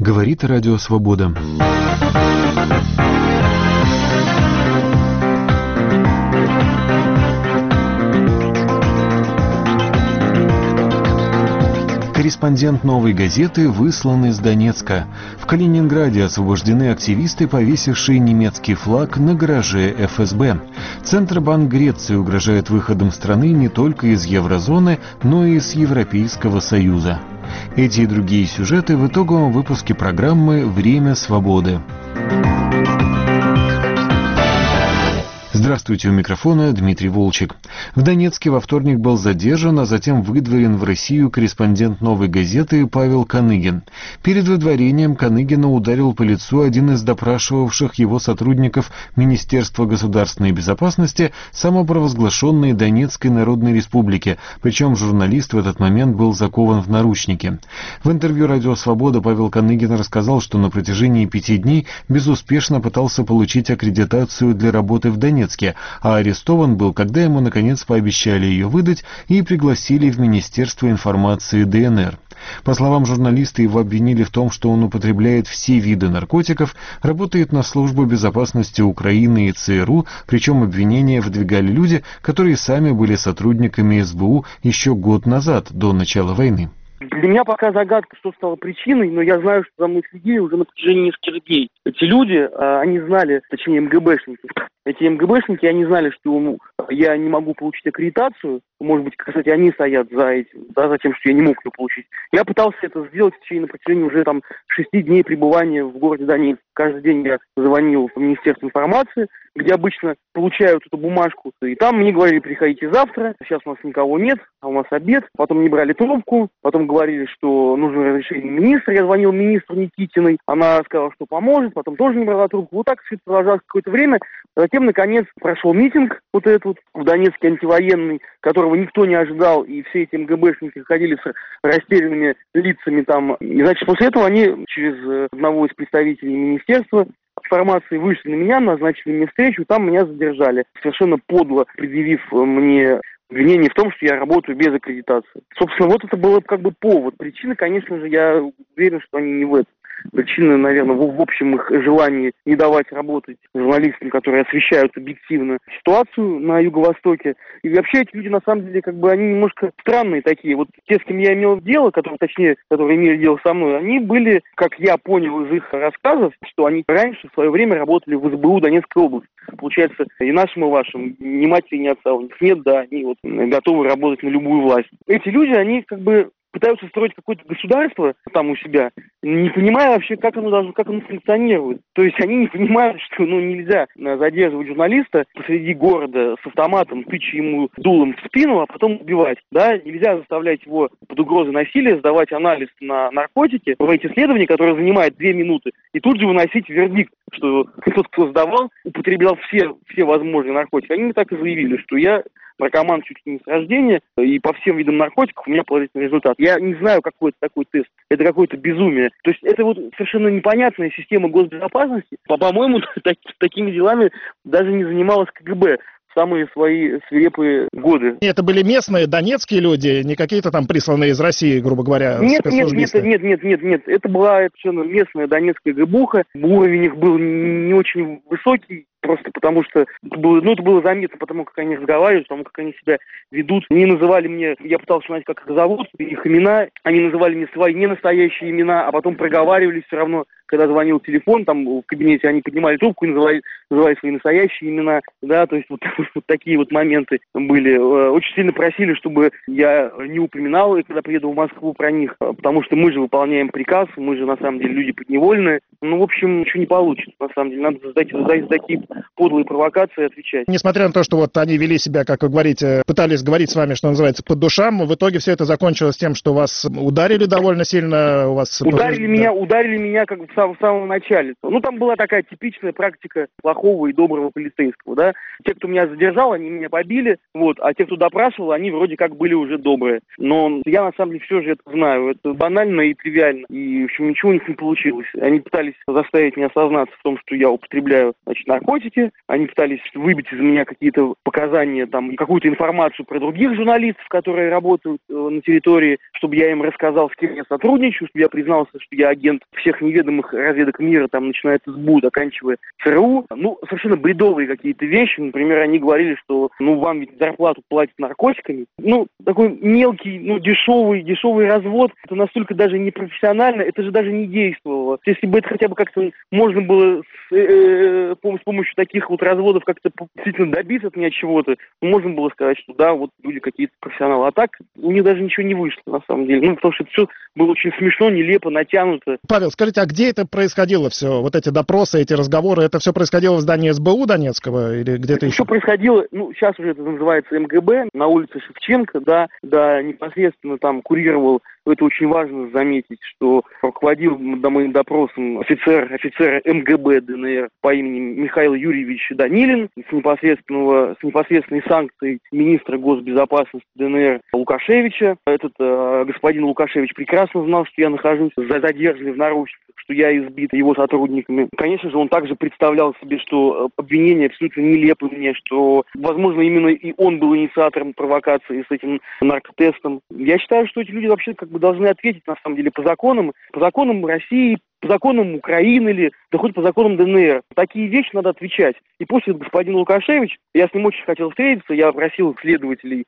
Говорит Радио Свобода. Корреспондент «Новой газеты» выслан из Донецка. В Калининграде освобождены активисты, повесившие немецкий флаг на гараже ФСБ. Центробанк Греции угрожает выходом страны не только из еврозоны, но и из Европейского Союза. Эти и другие сюжеты в итоговом выпуске программы «Время свободы». Здравствуйте, у микрофона Дмитрий Волчек. В Донецке во вторник был задержан, а затем выдворен в Россию корреспондент «Новой газеты» Павел Каныгин. Перед выдворением Каныгина ударил по лицу один из допрашивавших его сотрудников Министерства государственной безопасности самопровозглашенной Донецкой Народной Республики, причем журналист в этот момент был закован в наручники. В интервью «Радио Свобода» Павел Каныгин рассказал, что на протяжении 5 дней безуспешно пытался получить аккредитацию для работы в Донецке, а арестован был, когда ему наконец пообещали ее выдать и пригласили в Министерство информации ДНР. По словам журналиста, его обвинили в том, что он употребляет все виды наркотиков, работает на службу безопасности Украины и ЦРУ, причем обвинения выдвигали люди, которые сами были сотрудниками СБУ еще год назад, до начала войны. Для меня пока загадка, что стало причиной, но я знаю, что за мной следили уже на протяжении нескольких дней. Эти люди, они знали, точнее МГБшники, они знали, что я не могу получить аккредитацию. Может быть, кстати, они стоят за этим, да, за тем, что я не мог ее получить. Я пытался это сделать на протяжении уже 6 дней пребывания в городе Донецк. Каждый день я звонил в Министерство информации, где обычно получают эту бумажку. И там мне говорили: приходите завтра, сейчас у нас никого нет, а у нас обед. Потом не брали трубку, потом говорили, что нужно разрешение министра. Я звонил министру Никитиной, она сказала, что поможет, потом тоже не брала трубку. Вот так все это продолжалось какое-то время. Затем, наконец, прошел митинг вот этот в Донецке антивоенный, которого никто не ожидал, и все эти МГБшники ходили с растерянными лицами там. И, значит, после этого они через одного из представителей министерства информации вышли на меня, назначили мне встречу, там меня задержали, совершенно подло предъявив мне обвинение в том, что я работаю без аккредитации. Собственно, вот это было как бы повод. Причина, конечно же, я уверен, что они не в этом. Причина, наверное, в общем их желании не давать работать журналистам, которые освещают объективно ситуацию на Юго-Востоке. И вообще эти люди, на самом деле, они немножко странные такие. Вот те, с кем я имел дело, которые имели дело со мной, они были, как я понял из их рассказов, что они раньше в свое время работали в СБУ Донецкой области. Получается, и нашим, и вашим, ни матери, ни отца у них нет, да, они готовы работать на любую власть. Эти люди, они пытаются строить какое-то государство там у себя, не понимая вообще, как оно функционирует. То есть они не понимают, что нельзя задерживать журналиста посреди города с автоматом, тыча ему дулом в спину, а потом убивать. Да? Нельзя заставлять его под угрозой насилия сдавать анализ на наркотики, проводить исследование, которое занимает 2 минуты, и тут же выносить вердикт, что тот, кто сдавал, употреблял все возможные наркотики. Они мне так и заявили, что я наркоман чуть ли не с рождения, и по всем видам наркотиков у меня положительный результат. Я не знаю, какой это такой тест. Это какое-то безумие. То есть это совершенно непонятная система госбезопасности. По-моему, такими делами даже не занималась КГБ в самые свои свирепые годы. Это были местные донецкие люди, не какие-то там присланные из России, грубо говоря, спецслужбисты? Нет. Это была совершенно местная донецкая ГБУха. Уровень их был не очень высокий. Просто потому что это было заметно, потому как они разговаривают, потому как они себя ведут. Они называли мне, я пытался узнать, как их зовут, их имена. Они называли мне свои ненастоящие имена, а потом проговаривались все равно, когда звонил телефон, там в кабинете они поднимали трубку и называли свои настоящие имена. Да, то есть вот такие вот моменты были. Очень сильно просили, чтобы я не упоминал, когда приеду в Москву, про них, потому что мы же выполняем приказ, мы же на самом деле люди подневольные. В общем, ничего не получится, на самом деле. Надо за такие подлые провокации отвечать. Несмотря на то, что они вели себя, как вы говорите, пытались говорить с вами, что называется, по душам, в итоге все это закончилось тем, что вас ударили довольно сильно. Ударили меня как в самом начале. Там была такая типичная практика плохого и доброго полицейского, да. Те, кто меня задержал, они меня побили, а те, кто допрашивал, они вроде как были уже добрые. Но я, на самом деле, все же это знаю. Это банально и тривиально. И, в общем, ничего у них не получилось. Они пытались заставить меня сознаться в том, что я употребляю, наркотики, наркотики, они пытались выбить из меня какие-то показания, там, какую-то информацию про других журналистов, которые работают на территории, чтобы я им рассказал, с кем я сотрудничаю, чтобы я признался, что я агент всех неведомых разведок мира, там, начиная с СБУ, заканчивая ЦРУ. Ну, совершенно бредовые какие-то вещи. Например, они говорили, что, вам ведь зарплату платят наркотиками. Такой мелкий, дешевый развод. Это настолько даже непрофессионально, это же даже не действовало. Если бы это хотя бы как-то можно было с помощью таких вот разводов как-то действительно добиться от меня чего-то, можно было сказать, что да, вот люди какие-то профессионалы. А так у них даже ничего не вышло, на самом деле. Потому что это все было очень смешно, нелепо, натянуто. Павел, скажите, а где это происходило все? Вот эти допросы, эти разговоры, это все происходило в здании СБУ Донецкого или где-то еще? Все происходило, сейчас уже это называется МГБ, на улице Шевченко, да, непосредственно там курировал, это очень важно заметить, что руководил моим допросом офицер МГБ ДНР по имени Михаил Юрьевич Данилин с непосредственной санкцией министра госбезопасности ДНР Лукашевича. Этот господин Лукашевич прекрасно знал, что я нахожусь задержанный в наручниках, что я избит его сотрудниками. Конечно же, он также представлял себе, что обвинение абсолютно нелепо мне, что, возможно, именно и он был инициатором провокации с этим наркотестом. Я считаю, что эти люди вообще должны ответить, на самом деле, по законам России, по законам Украины или, да хоть по законам ДНР. Такие вещи надо отвечать. И после господина Лукашевич, я с ним очень хотел встретиться, я просил следователей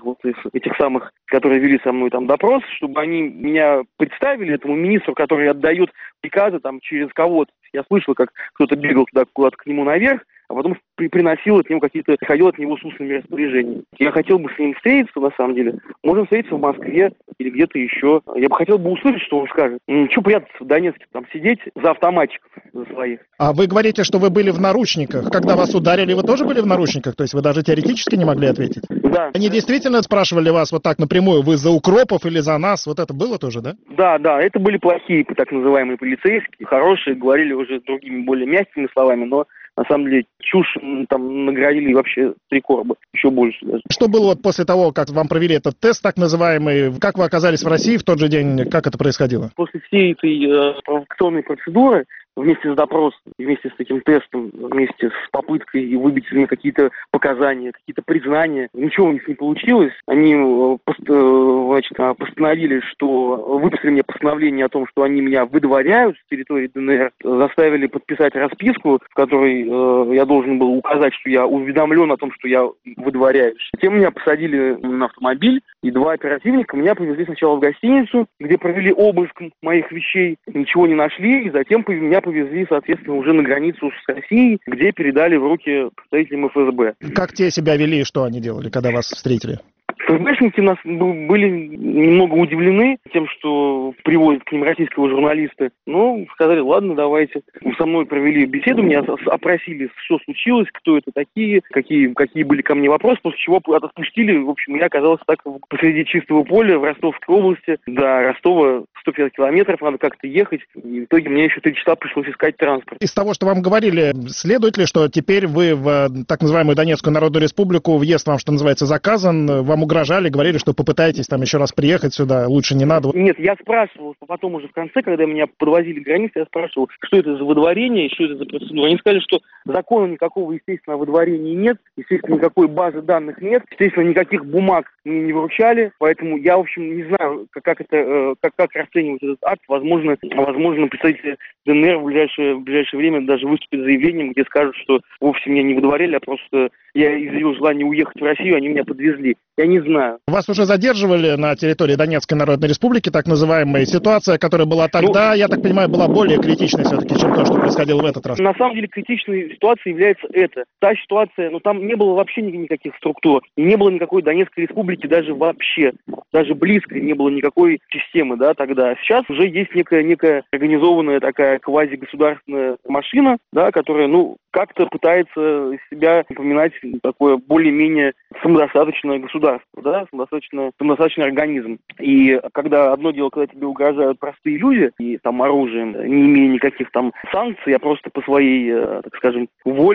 этих самых, которые вели со мной там допрос, чтобы они меня представили этому министру, который отдает приказы там через кого-то. Я слышал, как кто-то бегал туда куда-то к нему наверх, а потом приходил от него с устными распоряжениями. Я хотел бы с ним встретиться, на самом деле. Можем встретиться в Москве или где-то еще. Я бы хотел бы услышать, что он скажет. Чего прятаться в Донецке, там сидеть за автоматчиков за своих. А вы говорите, что вы были в наручниках. Когда вас ударили, вы тоже были в наручниках? То есть вы даже теоретически не могли ответить? Да. Они действительно спрашивали вас вот так напрямую, вы за укропов или за нас? Вот это было тоже, да? Да, это были плохие, так называемые полицейские. Хорошие, говорили уже другими, более мягкими словами, но на самом деле чушь там наградили вообще 3 короба, еще больше даже. Что было после того, как вам провели этот тест так называемый? Как вы оказались в России в тот же день? Как это происходило? После всей этой провокационной процедуры, вместе с допросом, вместе с этим тестом, вместе с попыткой выбить из меня какие-то показания, какие-то признания, ничего у них не получилось. Они постановили, выписали мне постановление о том, что они меня выдворяют с территории ДНР, заставили подписать расписку, в которой я должен был указать, что я уведомлен о том, что я выдворяюсь. Затем меня посадили на автомобиль, и 2 оперативника меня повезли сначала в гостиницу, где провели обыск моих вещей, ничего не нашли, и затем меня повезли, соответственно, уже на границу с Россией, где передали в руки представителям ФСБ. Как те себя вели и что они делали, когда вас встретили? ФСБшники нас были немного удивлены тем, что привозят к ним российского журналиста. Но сказали, ладно, давайте. Со мной провели беседу, меня опросили, что случилось, кто это такие, какие были ко мне вопросы, после чего отпустили. В общем, я оказался так посреди чистого поля в Ростовской области. До Ростова 150 километров, надо как-то ехать. И в итоге мне еще 3 часа пришлось искать транспорт. Из того, что вам говорили, следует ли, что теперь вы в так называемую Донецкую Народную Республику, въезд вам, что называется, заказан, вам угрожали, говорили, что попытаетесь там еще раз приехать сюда, лучше не надо? Нет, я спрашивал, потом уже в конце, когда меня подвозили к границе, я спрашивал, что это за выдворение, что это за процедура. Они сказали, что закона никакого, естественно, о выдворении нет, естественно, никакой базы данных нет, естественно, никаких бумаг мне не выручали, поэтому я, в общем, не знаю, как расценивать этот акт. Возможно, представители ДНР в ближайшее время даже выступят с заявлением, где скажут, что вовсе меня не выдворяли, а просто я изъявил желание уехать в Россию, они меня подвезли. Я не знаю. Вас уже задерживали на территории Донецкой Народной Республики, так называемая ситуация, которая была тогда, я так понимаю, была более критичной все-таки, чем то, что происходило в этот раз. На самом деле критичной ситуацией является это. Та ситуация, там не было вообще никаких структур, и не было никакой Донецкой Республики даже вообще, даже близко не было никакой системы, да, тогда. Сейчас уже есть некая организованная такая квазигосударственная машина, да, которая, как-то пытается из себя напоминать такое более-менее самодостаточное государство, да, самодостаточный организм. И когда одно дело, когда тебе угрожают простые люди, и там оружием, не имея никаких там санкций, а просто по своей, так скажем, воле,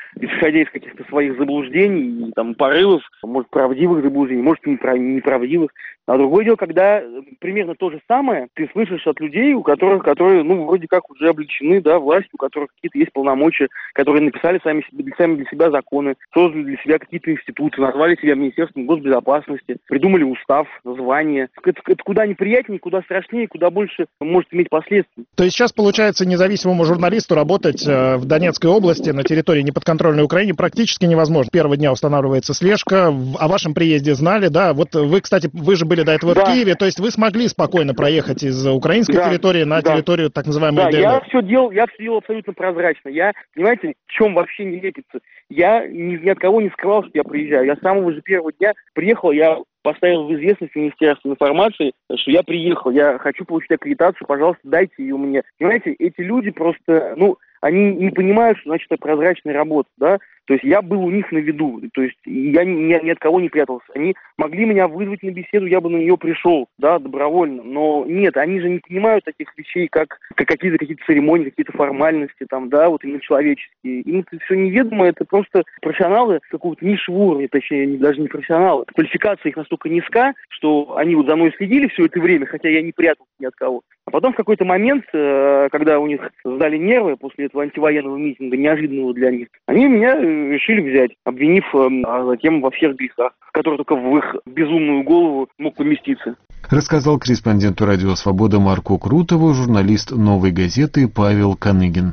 исходя из каких-то своих заблуждений, там, порывов, может, правдивых заблуждений, может, неправдивых. А другое дело, когда примерно то же самое ты слышишь от людей, которые, ну, вроде как уже облечены, да, властью, у которых какие-то есть полномочия, которые написали сами для себя законы, создали для себя какие-то институты, назвали себя Министерством госбезопасности, придумали устав, название. Это куда неприятнее, куда страшнее, куда больше может иметь последствия. То есть сейчас, получается, независимому журналисту работать в Донецкой области на территории неподконтрольной Украине практически невозможно. Первого дня устанавливается слежка, о вашем приезде знали, да? Вот вы, кстати, вы же были до этого в Киеве, то есть вы смогли спокойно проехать из украинской территории на территорию так называемой ДНР. Я все делал абсолютно прозрачно. Я, понимаете, в чем вообще не лепится? Я ни от кого не скрывал, что я приезжаю. Я с самого же первого дня приехал, я поставил в известность Министерство информации, что я приехал, я хочу получить аккредитацию, пожалуйста, дайте ее мне. Понимаете, эти люди просто, они не понимают, что значит это прозрачная работа, да? То есть я был у них на виду, то есть я ни от кого не прятался. Они могли меня вызвать на беседу, я бы на нее пришел, да, добровольно. Но нет, они же не понимают таких вещей, как какие-то церемонии, какие-то формальности, там, да, вот именно человеческие. Им это все неведомо, это просто профессионалы какого-то низшего уровня, точнее, они даже не профессионалы. Квалификация их настолько низка, что они вот за мной следили все это время, хотя я не прятался ни от кого. А потом в какой-то момент, когда у них сдали нервы после этого антивоенного митинга, неожиданного для них, они меня решили взять, обвинив затем во всех грехах, которые только в их безумную голову мог поместиться. Рассказал корреспонденту «Радио Свобода» Марку Крутову журналист «Новой газеты» Павел Каныгин.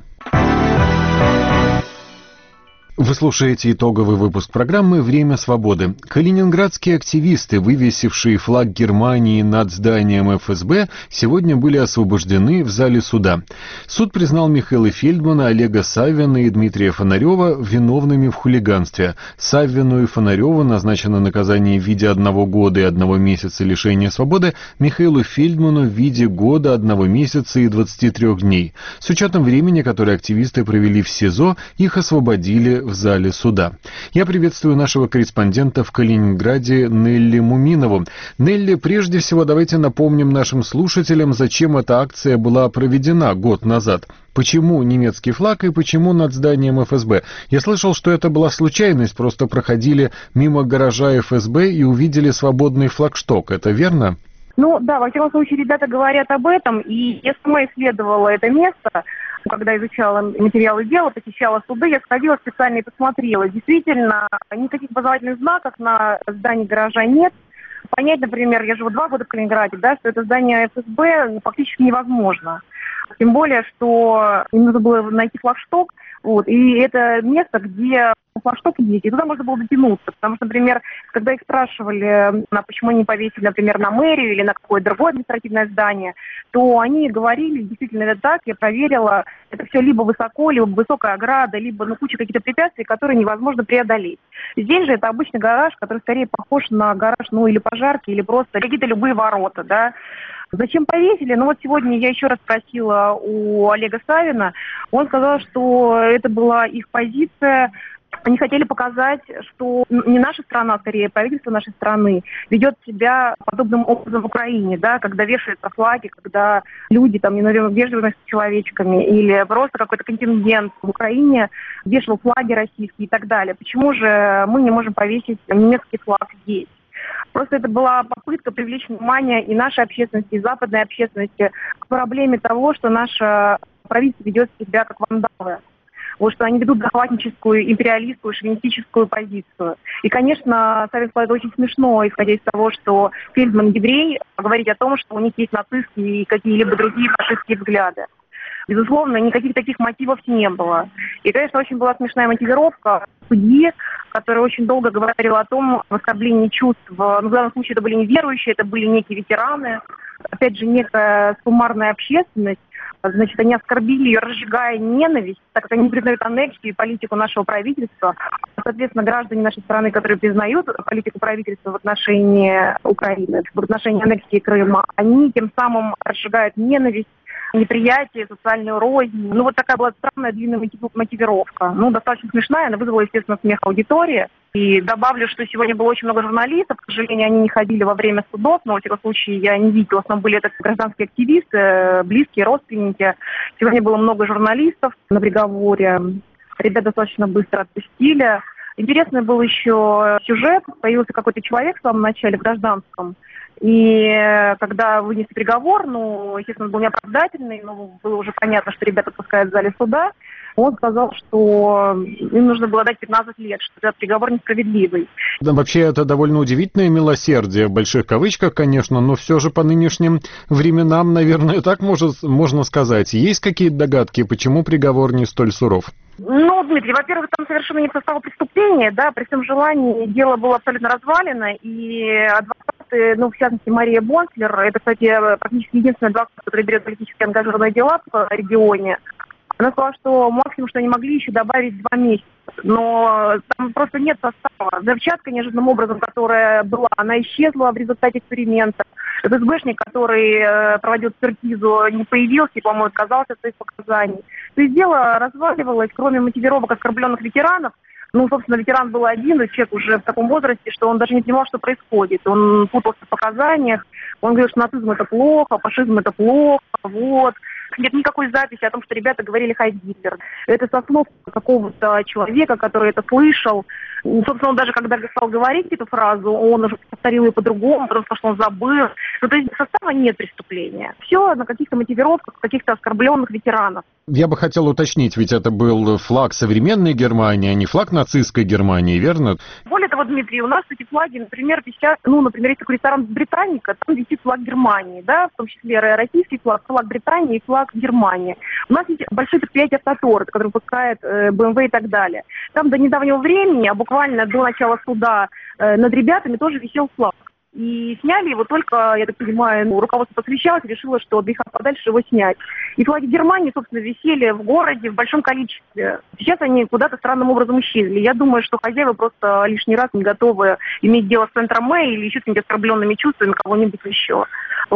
Вы слушаете итоговый выпуск программы «Время свободы». Калининградские активисты, вывесившие флаг Германии над зданием ФСБ, сегодня были освобождены в зале суда. Суд признал Михаила Фельдмана, Олега Саввина и Дмитрия Фонарева виновными в хулиганстве. Саввину и Фонареву назначено наказание в виде 1 года и 1 месяца лишения свободы, Михаилу Фельдману в виде года, 1 месяца и 23 дней. С учетом времени, которое активисты провели в СИЗО, их освободили в зале суда. Я приветствую нашего корреспондента в Калининграде Нелли Муминову. Нелли, прежде всего давайте напомним нашим слушателям, зачем эта акция была проведена год назад. Почему немецкий флаг и почему над зданием ФСБ? Я слышал, что это была случайность, просто проходили мимо гаража ФСБ и увидели свободный флагшток. Это верно? Ну да, во всяком случае, ребята говорят об этом, и я сама исследовала это место, когда изучала материалы дела, посещала суды, я сходила специально и посмотрела. Действительно, никаких опознавательных знаков на здании гаража нет. Понять, например, я живу 2 года в Калининграде, да, что это здание ФСБ фактически невозможно. Тем более, что им нужно было найти флагшток, вот, и это место, где флагшток есть, и туда можно было дотянуться. Потому что, например, когда их спрашивали, почему они повесили, например, на мэрию или на какое-то другое административное здание, то они говорили, действительно, это так, я проверила, это все либо высоко, либо высокая ограда, либо куча каких-то препятствий, которые невозможно преодолеть. Здесь же это обычный гараж, который скорее похож на гараж, или пожарки, или просто какие-то любые ворота, да. Зачем повесили? Вот сегодня я еще раз спросила у Олега Саввина. Он сказал, что это была их позиция. Они хотели показать, что не наша страна, скорее правительство нашей страны ведет себя подобным образом в Украине, да, когда вешаются флаги, когда люди там вежливо с человечками, или просто какой-то контингент в Украине вешал флаги российские и так далее. Почему же мы не можем повесить немецкий флаг здесь? Просто это была попытка привлечь внимание и нашей общественности, и западной общественности к проблеме того, что наше правительство ведет себя как вандалы. Вот что они ведут захватническую, империалистскую, шовинистическую позицию. И, конечно, Саввин сказал, это очень смешно, исходя из того, что Фельдман еврей, говорить о том, что у них есть нацистские и какие-либо другие фашистские взгляды. Безусловно, никаких таких мотивов не было. И, конечно, очень была смешная мотивировка судьи, которая очень долго говорила о том, в оскорблении чувств. В данном случае это были не верующие, это были некие ветераны. Опять же, некая суммарная общественность. Значит, они оскорбили ее, разжигая ненависть, так как они не признают аннексию и политику нашего правительства. Соответственно, граждане нашей страны, которые признают политику правительства в отношении Украины, в отношении аннексии Крыма, они тем самым разжигают ненависть, неприятие, социальную рознь. Вот такая была странная длинная мотивировка. Достаточно смешная, она вызвала, естественно, смех аудитории. И добавлю, что сегодня было очень много журналистов. К сожалению, они не ходили во время судов, но, во всяком случае, я не видела. В основном были это гражданские активисты, близкие, родственники. Сегодня было много журналистов на приговоре. Ребят достаточно быстро отпустили. Интересный был еще сюжет. Появился какой-то человек в самом начале, в гражданском. И когда вынесли приговор, естественно, он был неоправдательный, но было уже понятно, что ребята отпускают в зале суда. Он сказал, что им нужно было дать 15 лет, что этот приговор несправедливый. Да, вообще, это довольно удивительное милосердие, в больших кавычках, конечно, но все же по нынешним временам, наверное, так можно сказать. Есть какие-то догадки, почему приговор не столь суров? Дмитрий, во-первых, там совершенно не состава преступления, да, при всем желании дело было абсолютно развалено, и адвокаты, в частности, Мария Бонслер, это, кстати, практически единственный адвокат, который берет политически ангажированные дела в регионе. Она сказала, что максимум, что они могли еще добавить 2 месяца. Но там просто нет состава. Взрывчатка неожиданным образом, которая была, она исчезла в результате эксперимента. ФСБшник, который проводил экспертизу, не появился и, по-моему, отказался от своих показаний. То есть дело разваливалось, кроме мотивировок оскорбленных ветеранов. Собственно, ветеран был один, и человек уже в таком возрасте, что он даже не понимал, что происходит. Он путался в показаниях, он говорил, что нацизм это плохо, фашизм это плохо, Нет никакой записи о том, что ребята говорили «Хай Гитлер». Это со слов какого-то человека, который это слышал. Собственно, он даже когда стал говорить эту фразу, он уже повторил ее по-другому, потому что он забыл. То есть состава нет преступления. Все на каких-то мотивировках, каких-то оскорбленных ветеранов. Я бы хотел уточнить, ведь это был флаг современной Германии, а не флаг нацистской Германии, верно? Более того, Дмитрий, у нас эти флаги, например, висят, например, есть такой ресторан «Британника», там висит флаг Германии, да, в том числе российский флаг Британии и флаг Германии. У нас есть большое предприятие «Автотор», которое выпускает BMW и так далее. Там до недавнего времени, а буквально до начала суда над ребятами тоже висел флаг. И сняли его только, я так понимаю, руководство посвящалось, решило, что от греха подальше его снять. И флаги Германии, собственно, висели в городе в большом количестве. Сейчас они куда-то странным образом исчезли. Я думаю, что хозяева просто лишний раз не готовы иметь дело с центром Мэй или еще с какими-то оскорбленными чувствами кого-нибудь еще.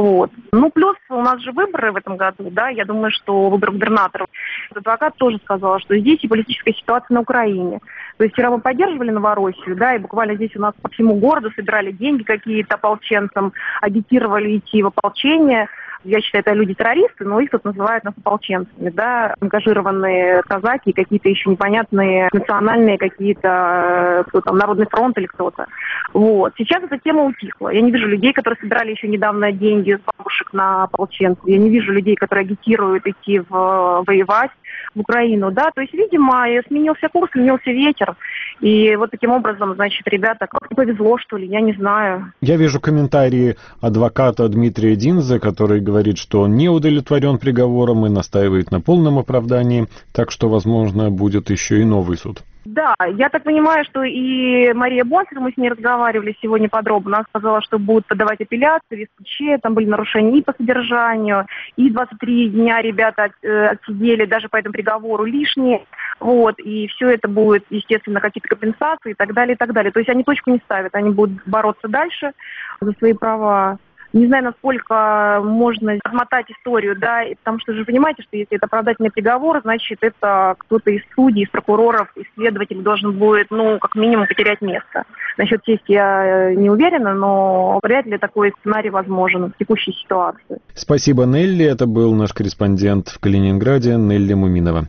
Плюс у нас же выборы в этом году, да, я думаю, что выборы губернаторов. Адвокат тоже сказал, что здесь и политическая ситуация на Украине. То есть вчера мы поддерживали Новороссию, да, и буквально здесь у нас по всему городу собирали деньги какие-то ополченцам, агитировали идти в ополчение. Я считаю, это люди-террористы, но их тут называют нас ополченцами, да, ангажированные казаки, какие-то еще непонятные национальные какие-то, Народный фронт или кто-то. Сейчас эта тема утихла. Я не вижу людей, которые собирали еще недавно деньги с бабушек на ополченцев. Я не вижу людей, которые агитируют идти воевать в Украину, да, то есть, видимо, сменился курс, сменился ветер, и таким образом, значит, ребята, как-то повезло, что ли, я не знаю. Я вижу комментарии адвоката Дмитрия Динзе, который говорит, что он не удовлетворен приговором и настаивает на полном оправдании, так что, возможно, будет еще и новый суд. Да, я так понимаю, что и Мария Бонслер, мы с ней разговаривали сегодня подробно, она сказала, что будут подавать апелляцию, исключения, там были нарушения и по содержанию, и 23 дня ребята отсидели даже по этому приговору лишние, и все это будет, естественно, какие-то компенсации и так далее, и так далее. То есть они точку не ставят, они будут бороться дальше за свои права. Не знаю, насколько можно отмотать историю, да, потому что же понимаете, что если это оправдательный приговор, значит, это кто-то из судей, из прокуроров, исследователь должен будет, как минимум, потерять место. Насчет чести я не уверена, но вряд ли такой сценарий возможен в текущей ситуации. Спасибо, Нелли. Это был наш корреспондент в Калининграде Нелли Муминова.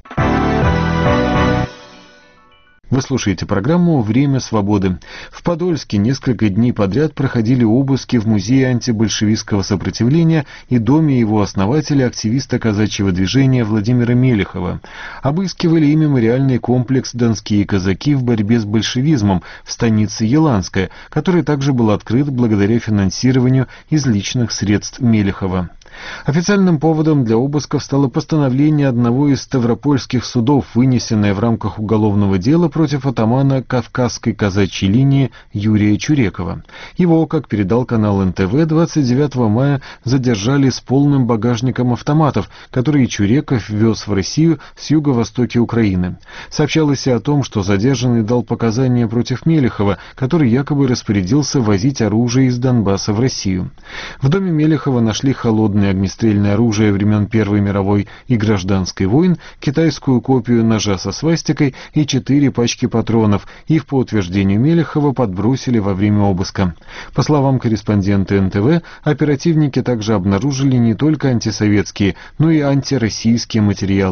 Вы слушаете программу «Время свободы». В Подольске несколько дней подряд проходили обыски в музее антибольшевистского сопротивления и доме его основателя, активиста казачьего движения Владимира Мелехова. Обыскивали и мемориальный комплекс «Донские казаки в борьбе с большевизмом» в станице Еланская, который также был открыт благодаря финансированию из личных средств Мелехова. Официальным поводом для обысков стало постановление одного из ставропольских судов, вынесенное в рамках уголовного дела против атамана Кавказской казачьей линии Юрия Чурекова. Его, как передал канал НТВ, 29 мая задержали с полным багажником автоматов, которые Чуреков вез в Россию с юго-востока Украины. Сообщалось и о том, что задержанный дал показания против Мелехова, который якобы распорядился возить оружие из Донбасса в Россию. В доме Мелехова нашли холодное огнестрельное оружие времен Первой мировой и гражданской войн, китайскую копию ножа со свастикой и 4 пачки патронов. Их, по утверждению Мелехова, подбросили во время обыска. По словам корреспондента НТВ, оперативники также обнаружили не только антисоветские, но и антироссийские материалы.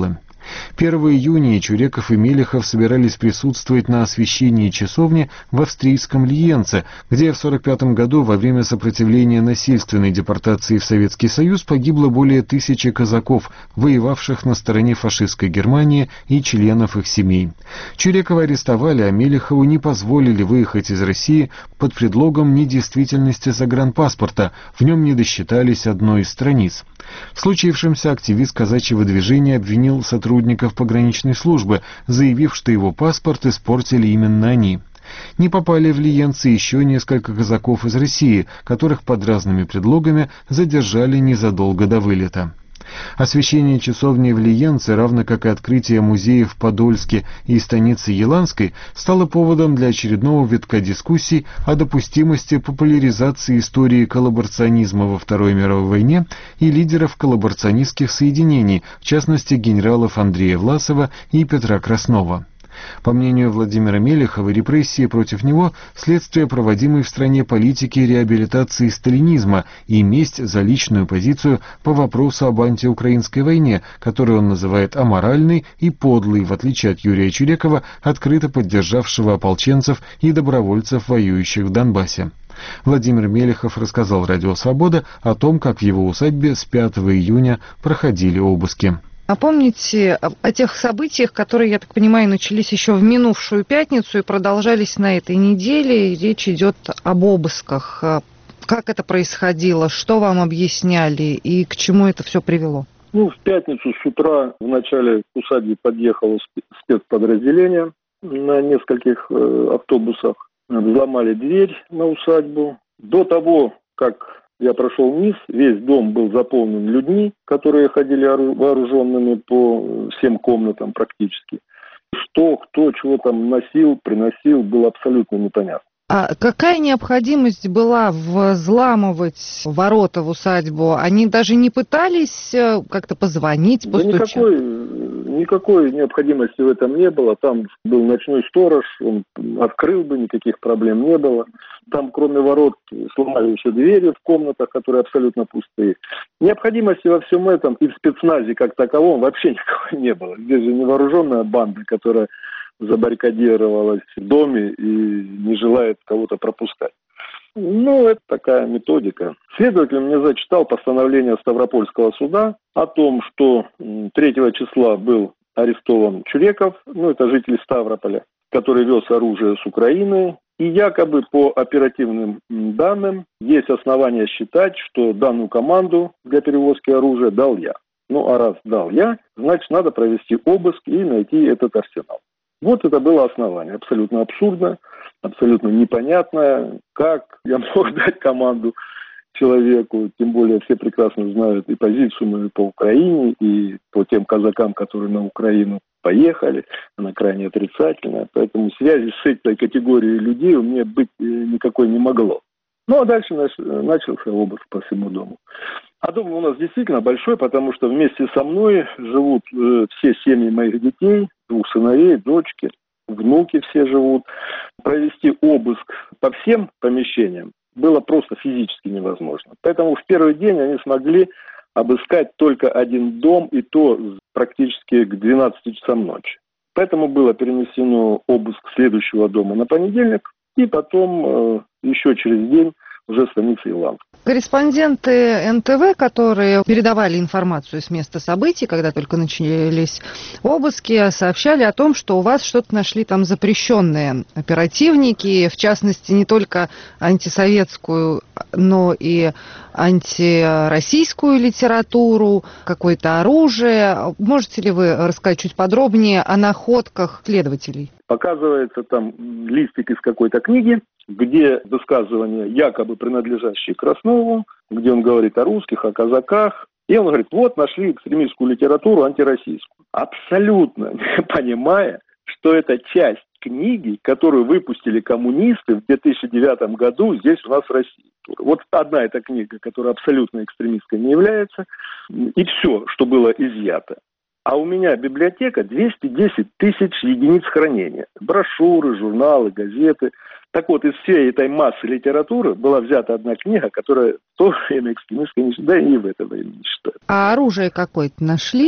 1 июня Чуреков и Мелехов собирались присутствовать на освящении часовни в австрийском Лиенце, где в 1945 году во время сопротивления насильственной депортации в Советский Союз погибло более 1000 казаков, воевавших на стороне фашистской Германии и членов их семей. Чурекова арестовали, а Мелехову не позволили выехать из России под предлогом недействительности загранпаспорта, в нем не досчитались одной из страниц. В случившемся активист казачьего движения обвинил сотрудников пограничной службы, заявив, что его паспорт испортили именно они. Не попали в Лиенцы еще несколько казаков из России, которых под разными предлогами задержали незадолго до вылета. Освящение часовни в Лиенце, равно как и открытие музеев в Подольске и станице Еланской, стало поводом для очередного витка дискуссий о допустимости популяризации истории коллаборационизма во Второй мировой войне и лидеров коллаборационистских соединений, в частности генералов Андрея Власова и Петра Краснова. По мнению Владимира Мелехова, репрессии против него – следствие проводимой в стране политики реабилитации сталинизма и месть за личную позицию по вопросу об антиукраинской войне, которую он называет аморальной и подлой, в отличие от Юрия Чурекова, открыто поддержавшего ополченцев и добровольцев, воюющих в Донбассе. Владимир Мелехов рассказал «Радио Свобода» о том, как в его усадьбе с 5 июня проходили обыски. Напомните о тех событиях, которые, я так понимаю, начались еще в минувшую пятницу и продолжались на этой неделе. Речь идет об обысках. Как это происходило, что вам объясняли и к чему это все привело? В пятницу с утра в начале к усадьбе подъехало спецподразделение на нескольких автобусах. Взломали дверь на усадьбу. До того, как я прошел вниз, весь дом был заполнен людьми, которые ходили вооруженными по всем комнатам практически. Что, кто, чего там носил, приносил, было абсолютно непонятно. А какая необходимость была взламывать ворота в усадьбу? Они даже не пытались как-то позвонить, постучать? Да никакой необходимости в этом не было. Там был ночной сторож, он открыл бы, никаких проблем не было. Там, кроме ворот, сломали все двери в комнатах, которые абсолютно пустые. Необходимости во всем этом и в спецназе как таковом вообще никакой не было. Здесь же невооруженная банда, которая забаррикадировалась в доме и не желает кого-то пропускать. Это такая методика. Следователь мне зачитал постановление Ставропольского суда о том, что 3 числа был арестован Чуреков, это житель Ставрополя, который вез оружие с Украины. И якобы по оперативным данным есть основания считать, что данную команду для перевозки оружия дал я. А раз дал я, значит надо провести обыск и найти этот арсенал. Вот это было основание. Абсолютно абсурдно, абсолютно непонятное, как я мог дать команду человеку, тем более все прекрасно знают и позицию мою по Украине, и по тем казакам, которые на Украину поехали, она крайне отрицательная, поэтому связи с этой категорией людей у меня быть никакой не могло. А дальше начался обыск по всему дому. А дом у нас действительно большой, потому что вместе со мной живут все семьи моих детей, 2 сыновей, дочки, внуки все живут. Провести обыск по всем помещениям было просто физически невозможно. Поэтому в первый день они смогли обыскать только один дом, и то практически к 12 часам ночи. Поэтому было перенесено обыск следующего дома на понедельник, и потом еще через день уже станица Еланка. Корреспонденты НТВ, которые передавали информацию с места событий, когда только начались обыски, сообщали о том, что у вас что-то нашли там запрещенные оперативники, в частности, не только антисоветскую, но и антироссийскую литературу, какое-то оружие. Можете ли вы рассказать чуть подробнее о находках следователей? Показывается там листик из какой-то книги, где высказывания, якобы принадлежащие Краснову, где он говорит о русских, о казаках. И он говорит, нашли экстремистскую литературу антироссийскую. Абсолютно не понимая, что это часть книги, которую выпустили коммунисты в 2009 году здесь у нас в России. Вот одна эта книга, которая абсолютно экстремистской не является, и все, что было изъято. А у меня библиотека 210 тысяч единиц хранения. Брошюры, журналы, газеты. Так вот, из всей этой массы литературы была взята одна книга, которая в то время экстремистской не считает, да и в это время не считает. А оружие какое-то нашли?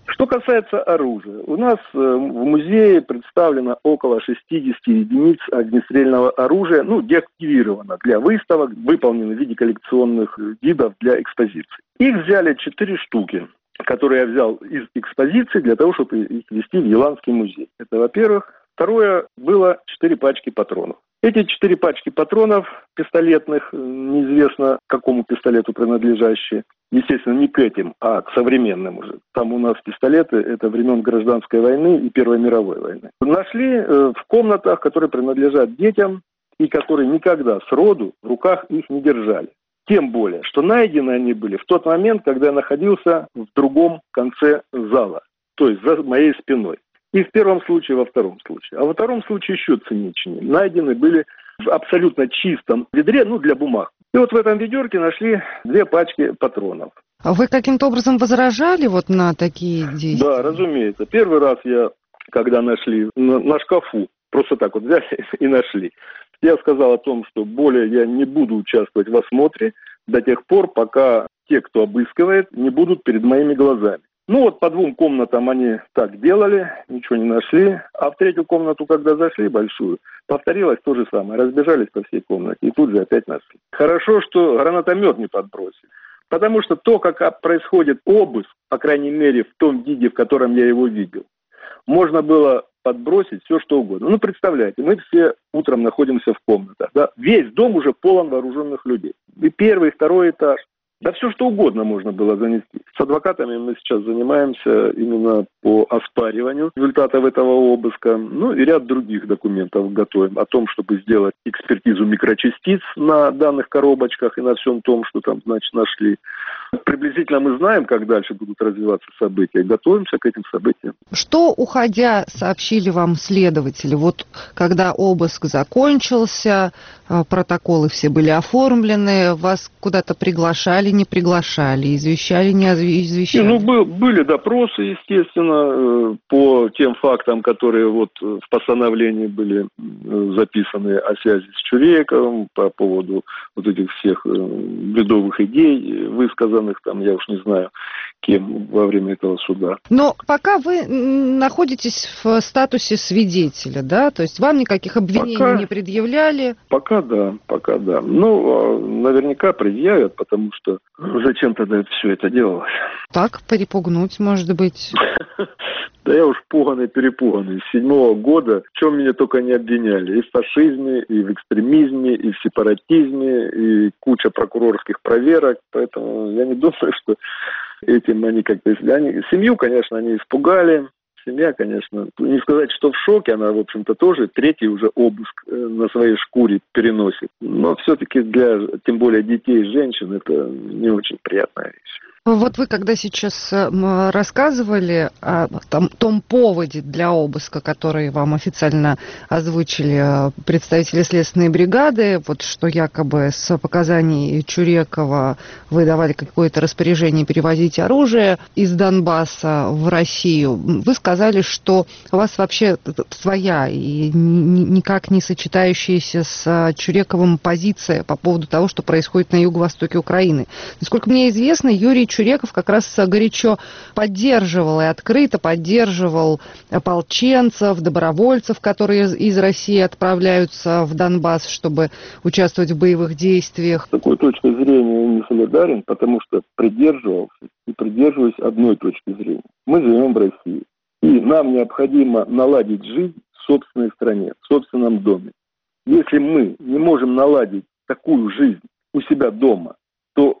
Что касается оружия, у нас в музее представлено около 60 единиц огнестрельного оружия, деактивировано для выставок, выполнено в виде коллекционных гидов для экспозиций. Их взяли 4 штуки, которые я взял из экспозиции для того, чтобы их везти в Еланский музей. Это, во-первых. Второе, было 4 пачки патронов. Эти 4 пачки патронов пистолетных, неизвестно какому пистолету принадлежащие, естественно, не к этим, а к современным уже. Там у нас пистолеты, это времен Гражданской войны и Первой мировой войны. Нашли в комнатах, которые принадлежат детям и которые никогда сроду в руках их не держали. Тем более, что найдены они были в тот момент, когда я находился в другом конце зала, то есть за моей спиной. И в первом случае, и во втором случае. А во втором случае еще циничнее. Найдены были в абсолютно чистом ведре, для бумаг. И вот в этом ведерке нашли 2 пачки патронов. А вы каким-то образом возражали на такие действия? Да, разумеется. Первый раз когда нашли на шкафу, просто так вот взяли и нашли. Я сказал о том, что более я не буду участвовать в осмотре до тех пор, пока те, кто обыскивает, не будут перед моими глазами. По 2 комнатам они так делали, ничего не нашли. А в 3-ю комнату, когда зашли, большую, повторилось то же самое. Разбежались по всей комнате и тут же опять нашли. Хорошо, что гранатомет не подбросили. Потому что то, как происходит обыск, по крайней мере, в том виде, в котором я его видел, можно было подбросить все, что угодно. Представляете, мы все утром находимся в комнатах. Да? Весь дом уже полон вооруженных людей. И 1-й, и 2-й этаж. Да все, что угодно можно было занести. С адвокатами мы сейчас занимаемся именно по оспариванию результатов этого обыска. И ряд других документов готовим о том, чтобы сделать экспертизу микрочастиц на данных коробочках и на всем том, что там, нашли. Приблизительно мы знаем, как дальше будут развиваться события. Готовимся к этим событиям. Что, уходя, сообщили вам следователи? Когда обыск закончился, протоколы все были оформлены, вас куда-то приглашали, не приглашали, извещали, не извещали? Были допросы, естественно, по тем фактам, которые в постановлении были записаны о связи с Чурековым, по поводу этих всех бредовых идей, высказанных там, я уж не знаю, кем во время этого суда. Но пока вы находитесь в статусе свидетеля, да? То есть вам никаких обвинений не предъявляли? Пока да. Наверняка предъявят, потому что зачем тогда все это делалось? Так, перепугнуть, может быть. Да я уж перепуганный. С 7-го года, в чем меня только не обвиняли. И в фашизме, и в экстремизме, и в сепаратизме, и куча прокурорских проверок. Поэтому я не думаю, что этим они как-то... Семью, конечно, они испугали. Семья, конечно, не сказать, что в шоке, она, в общем-то, тоже 3-й уже обыск на своей шкуре переносит. Но все-таки для, тем более, детей и женщин, это не очень приятная вещь. Вы когда сейчас рассказывали о том поводе для обыска, который вам официально озвучили представители следственной бригады, что якобы с показаний Чурекова вы давали какое-то распоряжение перевозить оружие из Донбасса в Россию, вы сказали, что у вас вообще своя и никак не сочетающаяся с Чурековым позиция по поводу того, что происходит на юго-востоке Украины. Насколько мне известно, Юрий Чуреков как раз горячо поддерживал и открыто поддерживал ополченцев, добровольцев, которые из России отправляются в Донбасс, чтобы участвовать в боевых действиях. С такой точки зрения я не солидарен, потому что придерживался и придерживаюсь одной точки зрения. Мы живем в России, и нам необходимо наладить жизнь в собственной стране, в собственном доме. Если мы не можем наладить такую жизнь у себя дома, то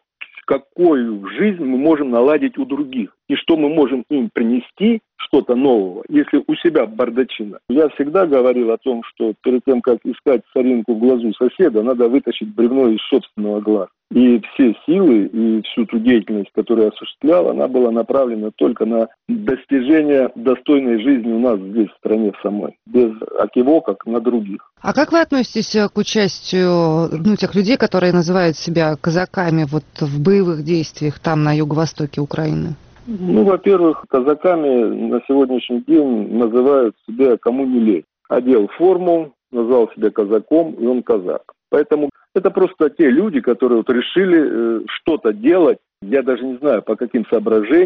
какую жизнь мы можем наладить у других и что мы можем им принести, что-то нового, если у себя бардачина. Я всегда говорил о том, что перед тем, как искать соринку в глазу соседа, надо вытащить бревно из собственного глаза. И все силы и всю ту деятельность, которую я осуществлял, она была направлена только на достижение достойной жизни у нас здесь, в стране самой, без окивоков на других. А как вы относитесь к участию тех людей, которые называют себя казаками в боевых действиях там, на юго-востоке Украины? Во-первых, казаками на сегодняшний день называют себя кому не лень. Одел форму, назвал себя казаком, и он казак. Поэтому это просто те люди, которые решили что-то делать. Я даже не знаю, по каким соображениям,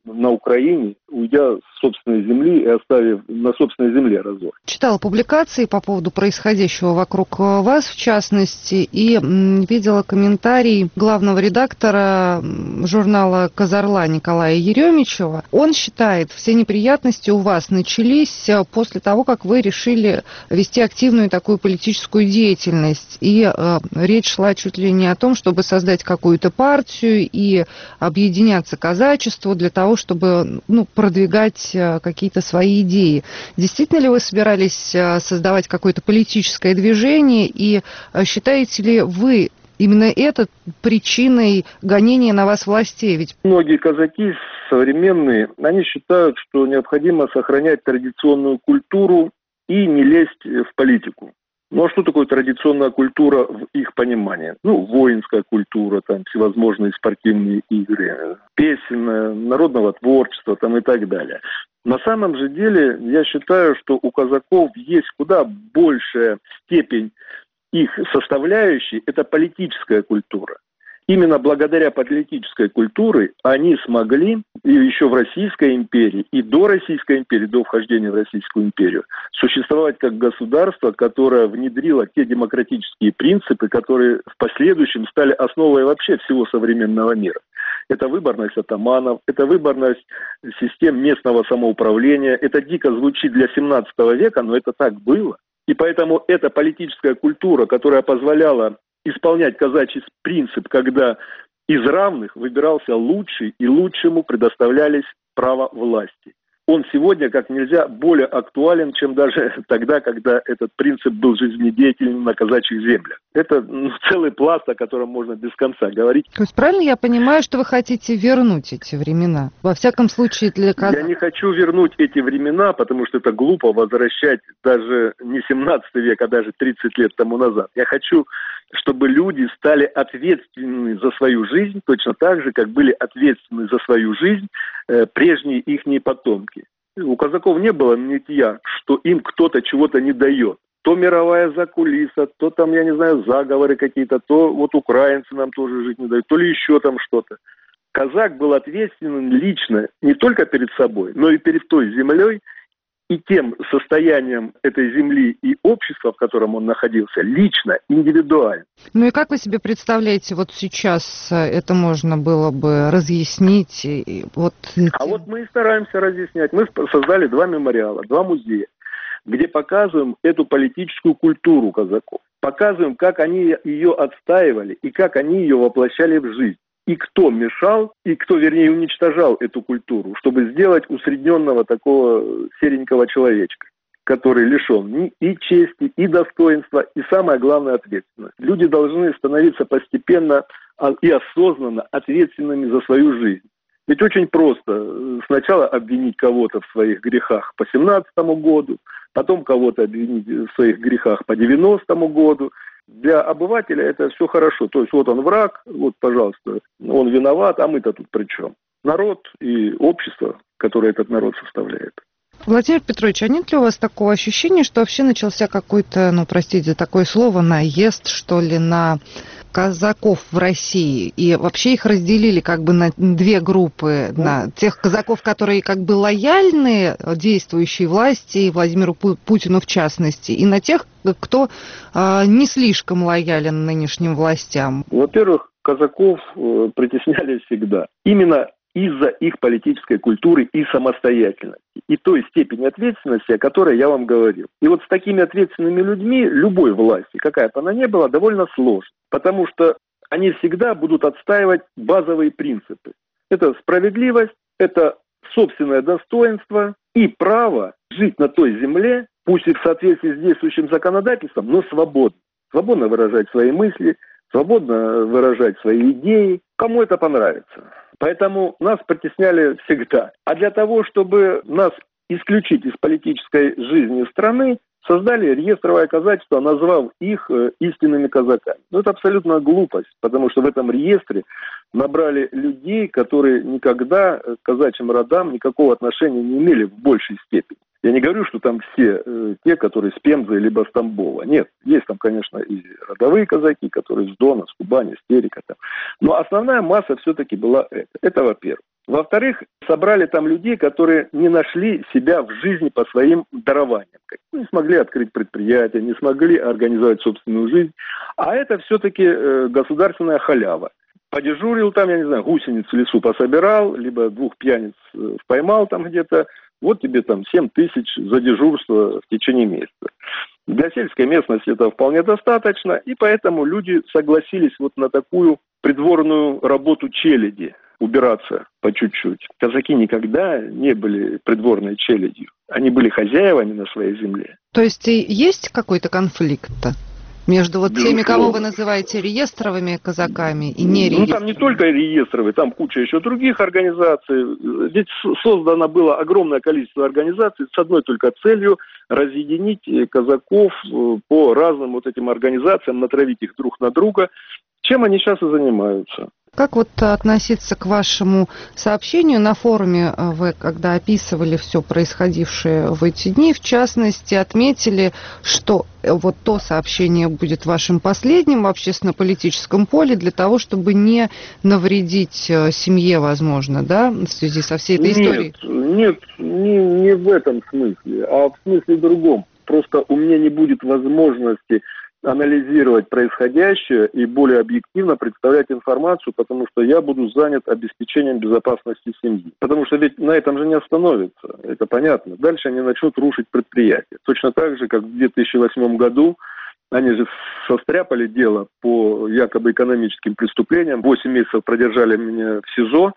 на Украине, уйдя с собственной земли и оставив на собственной земле разор. Читала публикации по поводу происходящего вокруг вас, в частности, и видела комментарий главного редактора журнала «Козорла» Николая Еремичева. Он считает, все неприятности у вас начались после того, как вы решили вести активную такую политическую деятельность. И речь шла чуть ли не о том, чтобы создать какую-то партию и объединяться казачеству для того, чтобы продвигать какие-то свои идеи. Действительно ли вы собирались создавать какое-то политическое движение, и считаете ли вы именно это причиной гонения на вас властей? Ведь многие казаки современные, они считают, что необходимо сохранять традиционную культуру и не лезть в политику. Ну а что такое традиционная культура в их понимании? Воинская культура, там всевозможные спортивные игры, песенное, народного творчества там и так далее. На самом же деле, я считаю, что у казаков есть куда большая степень их составляющей, это политическая культура. Именно благодаря политической культуре они смогли и еще в Российской империи, и до Российской империи, до вхождения в Российскую империю, существовать как государство, которое внедрило те демократические принципы, которые в последующем стали основой вообще всего современного мира. Это выборность атаманов, это выборность систем местного самоуправления. Это дико звучит для 17 века, но это так было. И поэтому эта политическая культура, которая позволяла исполнять казачий принцип, когда из равных выбирался лучший, и лучшему предоставлялись права власти. Он сегодня как нельзя более актуален, чем даже тогда, когда этот принцип был жизнедеятельным на казачьих землях. Это целый пласт, о котором можно без конца говорить. То есть правильно я понимаю, что вы хотите вернуть эти времена? Во всяком случае для казаков. Я не хочу вернуть эти времена, потому что это глупо возвращать даже не 17 век, а даже 30 лет тому назад. Я хочу, чтобы люди стали ответственны за свою жизнь, точно так же, как были ответственны за свою жизнь прежние ихние потомки. У казаков не было нытья, что им кто-то чего-то не дает. То мировая закулиса, то там, я не знаю, заговоры какие-то, то вот украинцы нам тоже жить не дают, то ли еще там что-то. Казак был ответственен лично не только перед собой, но и перед той землей и тем состоянием этой земли и общества, в котором он находился, лично, индивидуально. Ну и как вы себе представляете, вот сейчас это можно было бы разъяснить? Вот мы и стараемся разъяснять. Мы создали 2 мемориала, 2 музея, где показываем эту политическую культуру казаков. Показываем, как они ее отстаивали и как они ее воплощали в жизнь. И кто мешал, и кто, вернее, уничтожал эту культуру, чтобы сделать усредненного такого серенького человечка, который лишен и чести, и достоинства, и самое главное ответственности. Люди должны становиться постепенно и осознанно ответственными за свою жизнь. Ведь очень просто сначала обвинить кого-то в своих грехах по 17-му году, потом кого-то обвинить в своих грехах по 90-му году. Для обывателя это все хорошо. То есть вот он враг, вот, пожалуйста, он виноват, а мы-то тут при чем? Народ и общество, которое этот народ составляет. Владимир Петрович, а нет ли у вас такого ощущения, что вообще начался какой-то, простите за такое слово, наезд, что ли, на казаков в России? И вообще их разделили как бы на 2 группы. На тех казаков, которые как бы лояльны действующей власти, и Владимиру Путину в частности, и на тех, кто не слишком лоялен нынешним властям. Во-первых, казаков притесняли всегда. Именно из-за их политической культуры и самостоятельности. И той степени ответственности, о которой я вам говорил. И вот с такими ответственными людьми любой власти, какая бы она ни была, довольно сложно. Потому что они всегда будут отстаивать базовые принципы. Это справедливость, это собственное достоинство и право жить на той земле, пусть и в соответствии с действующим законодательством, но свободно. Свободно выражать свои мысли, свободно выражать свои идеи. Кому это понравится. Поэтому нас притесняли всегда. А для того, чтобы нас исключить из политической жизни страны, создали реестровое казачество, назвав их истинными казаками. Но это абсолютно глупость, потому что в этом реестре набрали людей, которые никогда к казачьим родам никакого отношения не имели в большей степени. Я не говорю, что там все те, которые с Пензы либо с Тамбова. Нет, есть там, конечно, и родовые казаки, которые с Дона, с Кубани, с Терека. Там. Но основная масса все-таки была это. Это во-первых. Во-вторых, собрали там людей, которые не нашли себя в жизни по своим дарованиям. Не смогли открыть предприятие, не смогли организовать собственную жизнь. А это все-таки государственная халява. Подежурил там, я не знаю, гусениц в лесу пособирал, либо 2 пьяниц поймал там где-то. Вот тебе там 7 тысяч за дежурство в течение месяца. Для сельской местности это вполне достаточно, и поэтому люди согласились вот на такую придворную работу челяди. Убираться по чуть-чуть. Казаки никогда не были придворной челядью. Они были хозяевами на своей земле. То есть есть какой-то конфликт-то между вот теми, кого вы называете реестровыми казаками и не реестровыми? Ну, там не только реестровые, там куча еще других организаций. Ведь создано было огромное количество организаций с одной только целью разъединить казаков по разным вот этим организациям, натравить их друг на друга. Чем они сейчас и занимаются. Как вот относиться к вашему сообщению на форуме? Вы, когда описывали все происходившее в эти дни, в частности, отметили, что вот то сообщение будет вашим последним в общественно-политическом поле для того, чтобы не навредить семье, возможно, да, в связи со всей этой историей? Нет, не в этом смысле, а в смысле другом. Просто у меня не будет возможности анализировать происходящее и более объективно представлять информацию, потому что я буду занят обеспечением безопасности семьи. Потому что ведь на этом же не остановится, это понятно. Дальше они начнут рушить предприятия. Точно так же, как в 2008 году они же состряпали дело по якобы экономическим преступлениям. 8 месяцев продержали меня в СИЗО.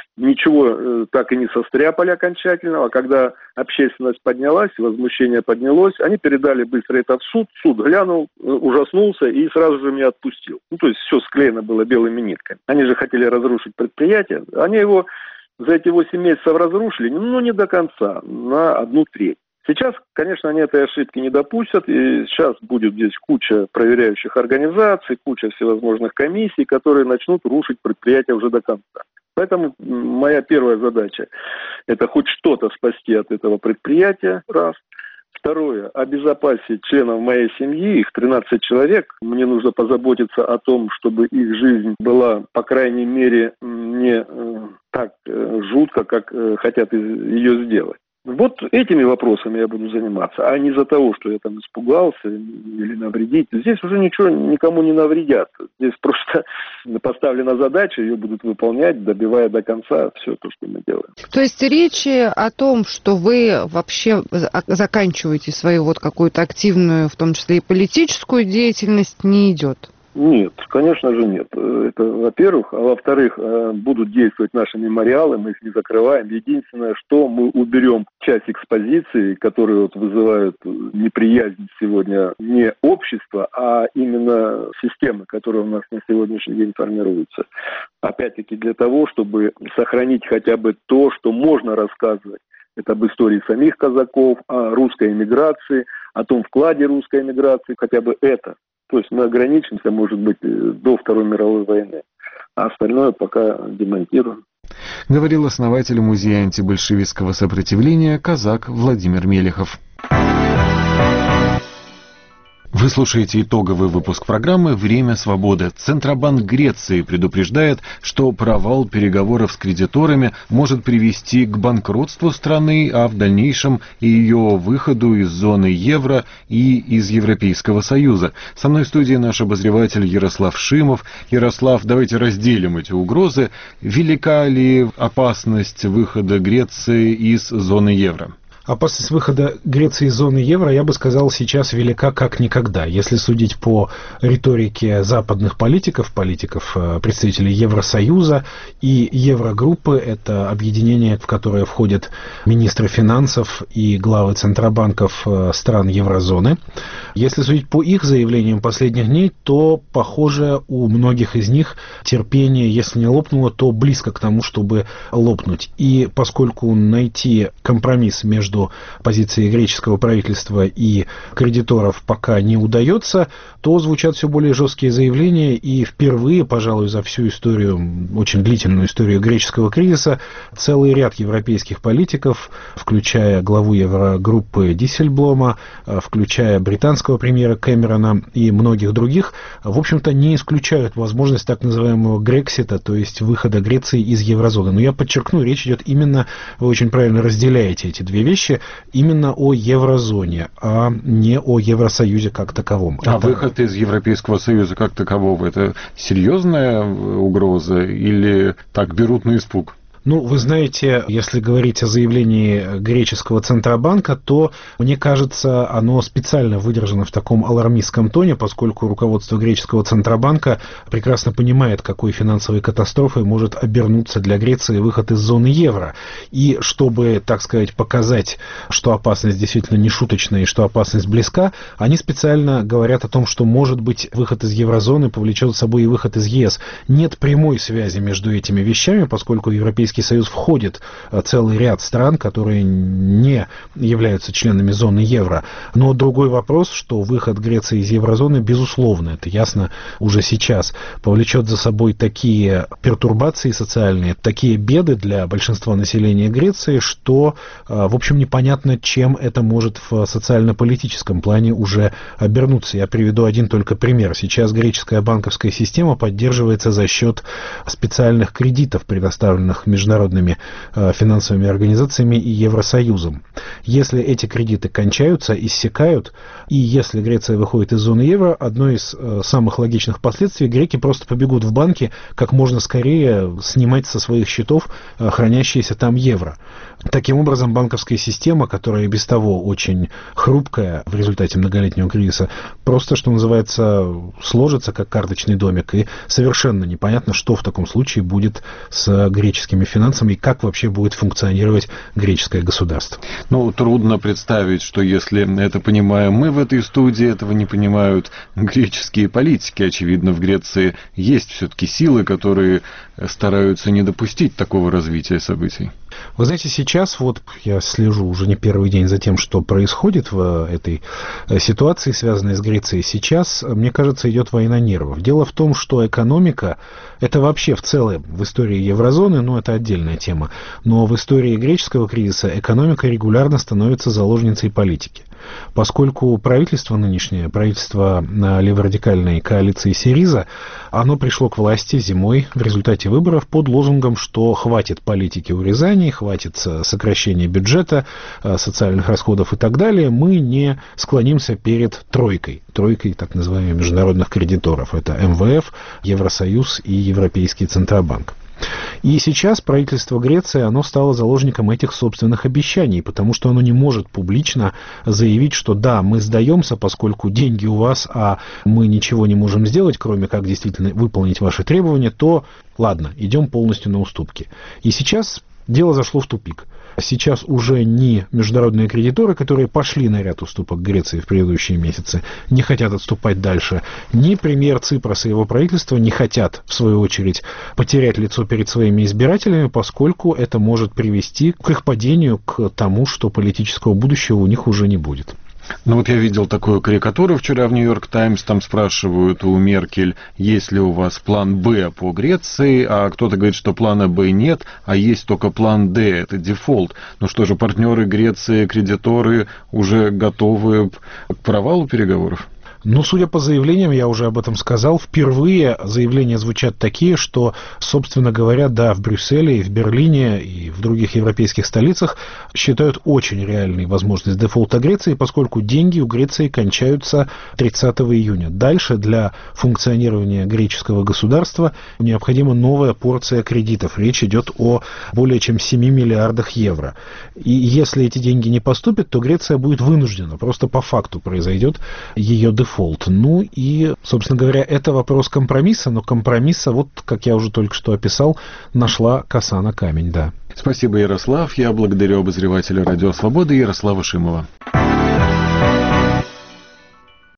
Ничего так и не состряпали окончательного. Когда общественность поднялась, возмущение поднялось, они передали быстро это в суд. Суд глянул, ужаснулся и сразу же меня отпустил. Ну, то есть все склеено было белыми нитками. Они же хотели разрушить предприятие. Они его за эти 8 месяцев разрушили, но не до конца, на 1/3. Сейчас, конечно, они этой ошибки не допустят, и сейчас будет здесь куча проверяющих организаций, куча всевозможных комиссий, которые начнут рушить предприятие уже до конца. Поэтому моя первая задача – это хоть что-то спасти от этого предприятия, раз. Второе – обезопасить членов моей семьи, их 13 человек. Мне нужно позаботиться о том, чтобы их жизнь была, по крайней мере, не так жутко, как хотят ее сделать. Вот этими вопросами я буду заниматься, а не из-за того, что я там испугался или навредить. Здесь уже ничего никому не навредят. Здесь просто поставлена задача, ее будут выполнять, добивая до конца все то, что мы делаем. То есть речи о том, что вы вообще заканчиваете свою вот какую-то активную, в том числе и политическую деятельность, не идет? Нет, конечно же нет. Это во-первых. А во-вторых, будут действовать наши мемориалы, мы их не закрываем. Единственное, что мы уберем часть экспозиции, которые вот вызывают неприязнь сегодня не общества, а именно системы, которая у нас на сегодняшний день формируется. Опять-таки для того, чтобы сохранить хотя бы то, что можно рассказывать. Это об истории самих казаков, о русской эмиграции, о том вкладе русской эмиграции, хотя бы это. То есть мы ограничимся, может быть, до Второй мировой войны, а остальное пока демонтируем. Говорил основатель музея антибольшевистского сопротивления казак Владимир Мелехов. Вы слушаете итоговый выпуск программы «Время свободы». Центробанк Греции предупреждает, что провал переговоров с кредиторами может привести к банкротству страны, а в дальнейшем и ее выходу из зоны евро и из Европейского Союза. Со мной в студии наш обозреватель Ярослав Шимов. Ярослав, давайте разделим эти угрозы. Велика ли опасность выхода Греции из зоны евро? Опасность выхода Греции из зоны евро, я бы сказал, сейчас велика как никогда. Если судить по риторике западных политиков, представителей Евросоюза и Еврогруппы, это объединение, в которое входят министры финансов и главы центробанков стран еврозоны. Если судить по их заявлениям последних дней, то, похоже, у многих из них терпение, если не лопнуло, то близко к тому, чтобы лопнуть. И поскольку найти компромисс между между позицией греческого правительства и кредиторов пока не удается, то звучат все более жесткие заявления, и впервые, пожалуй, за всю историю, очень длительную историю греческого кризиса, целый ряд европейских политиков, включая главу Еврогруппы Диссельблома, включая британского премьера Кэмерона и многих других, в общем-то, не исключают возможность так называемого Грексита, то есть выхода Греции из еврозоны. Но я подчеркну, речь идет именно, вы очень правильно разделяете эти две вещи, именно о еврозоне, а не о Евросоюзе как таковом. А выход из Европейского Союза как такового — это серьезная угроза или так берут на испуг? Ну, вы знаете, если говорить о заявлении греческого Центробанка, то, мне кажется, оно специально выдержано в таком алармистском тоне, поскольку руководство греческого Центробанка прекрасно понимает, какой финансовой катастрофой может обернуться для Греции выход из зоны евро. И чтобы, так сказать, показать, что опасность действительно не шуточная и что опасность близка, они специально говорят о том, что, может быть, выход из еврозоны повлечет за собой и выход из ЕС. Нет прямой связи между этими вещами, поскольку Европейский Союз входит целый ряд стран, которые не являются членами зоны евро. Но другой вопрос, что выход Греции из еврозоны, безусловно, это ясно уже сейчас, повлечет за собой такие пертурбации социальные, такие беды для большинства населения Греции, что, в общем, непонятно, чем это может в социально-политическом плане уже обернуться. Я приведу один только пример. Сейчас греческая банковская система поддерживается за счет специальных кредитов, предоставленных международными финансовыми организациями и Евросоюзом. Если эти кредиты кончаются, иссякают, и если Греция выходит из зоны евро, одно из самых логичных последствий — греки просто побегут в банки как можно скорее снимать со своих счетов хранящиеся там евро. Таким образом, банковская система, которая и без того очень хрупкая в результате многолетнего кризиса, просто, что называется, сложится как карточный домик, и совершенно непонятно, что в таком случае будет с греческими финансами и как вообще будет функционировать греческое государство. Ну, трудно представить, что если это понимаем мы в этой студии, этого не понимают греческие политики. Очевидно, в Греции есть все-таки силы, которые стараются не допустить такого развития событий. Вы знаете, сейчас вот я слежу уже не первый день за тем, что происходит в этой ситуации, связанной с Грецией. Сейчас, мне кажется, идет война нервов. Дело в том, что экономика, это вообще в целом в истории еврозоны, но это отдельная тема, но в истории греческого кризиса экономика регулярно становится заложницей политики. Поскольку правительство нынешнее, правительство леворадикальной коалиции СИРИЗА, оно пришло к власти зимой в результате выборов под лозунгом, что хватит политики урезаний, хватит сокращения бюджета, социальных расходов и так далее, мы не склонимся перед тройкой так называемых международных кредиторов. Это МВФ, Евросоюз и Европейский Центробанк. И сейчас правительство Греции, оно стало заложником этих собственных обещаний, потому что оно не может публично заявить, что да, мы сдаемся, поскольку деньги у вас, а мы ничего не можем сделать, кроме как действительно выполнить ваши требования, то ладно, идем полностью на уступки. И сейчас дело зашло в тупик. Сейчас уже ни международные кредиторы, которые пошли на ряд уступок Греции в предыдущие месяцы, не хотят отступать дальше, ни премьер Ципрос и его правительство не хотят, в свою очередь, потерять лицо перед своими избирателями, поскольку это может привести к их падению, к тому, что политического будущего у них уже не будет. Ну вот я видел такую карикатуру вчера в Нью-Йорк Таймс, там спрашивают у Меркель, есть ли у вас план «Б» по Греции, а кто-то говорит, что плана «Б» нет, а есть только план «Д», это дефолт. Ну что же, партнеры Греции, кредиторы уже готовы к провалу переговоров? Ну, судя по заявлениям, я уже об этом сказал, впервые заявления звучат такие, что, собственно говоря, да, в Брюсселе и в Берлине и в других европейских столицах считают очень реальной возможность дефолта Греции, поскольку деньги у Греции кончаются 30 июня. Дальше для функционирования греческого государства необходима новая порция кредитов. Речь идет о более чем 7 миллиардах евро. И если эти деньги не поступят, то Греция будет вынуждена, просто по факту произойдет ее дефолт. Ну и, собственно говоря, это вопрос компромисса, но компромисса, вот, как я уже только что описал, нашла коса на камень, да. Спасибо, Ярослав. Я благодарю обозревателя «Радио Свобода» Ярослава Шимова.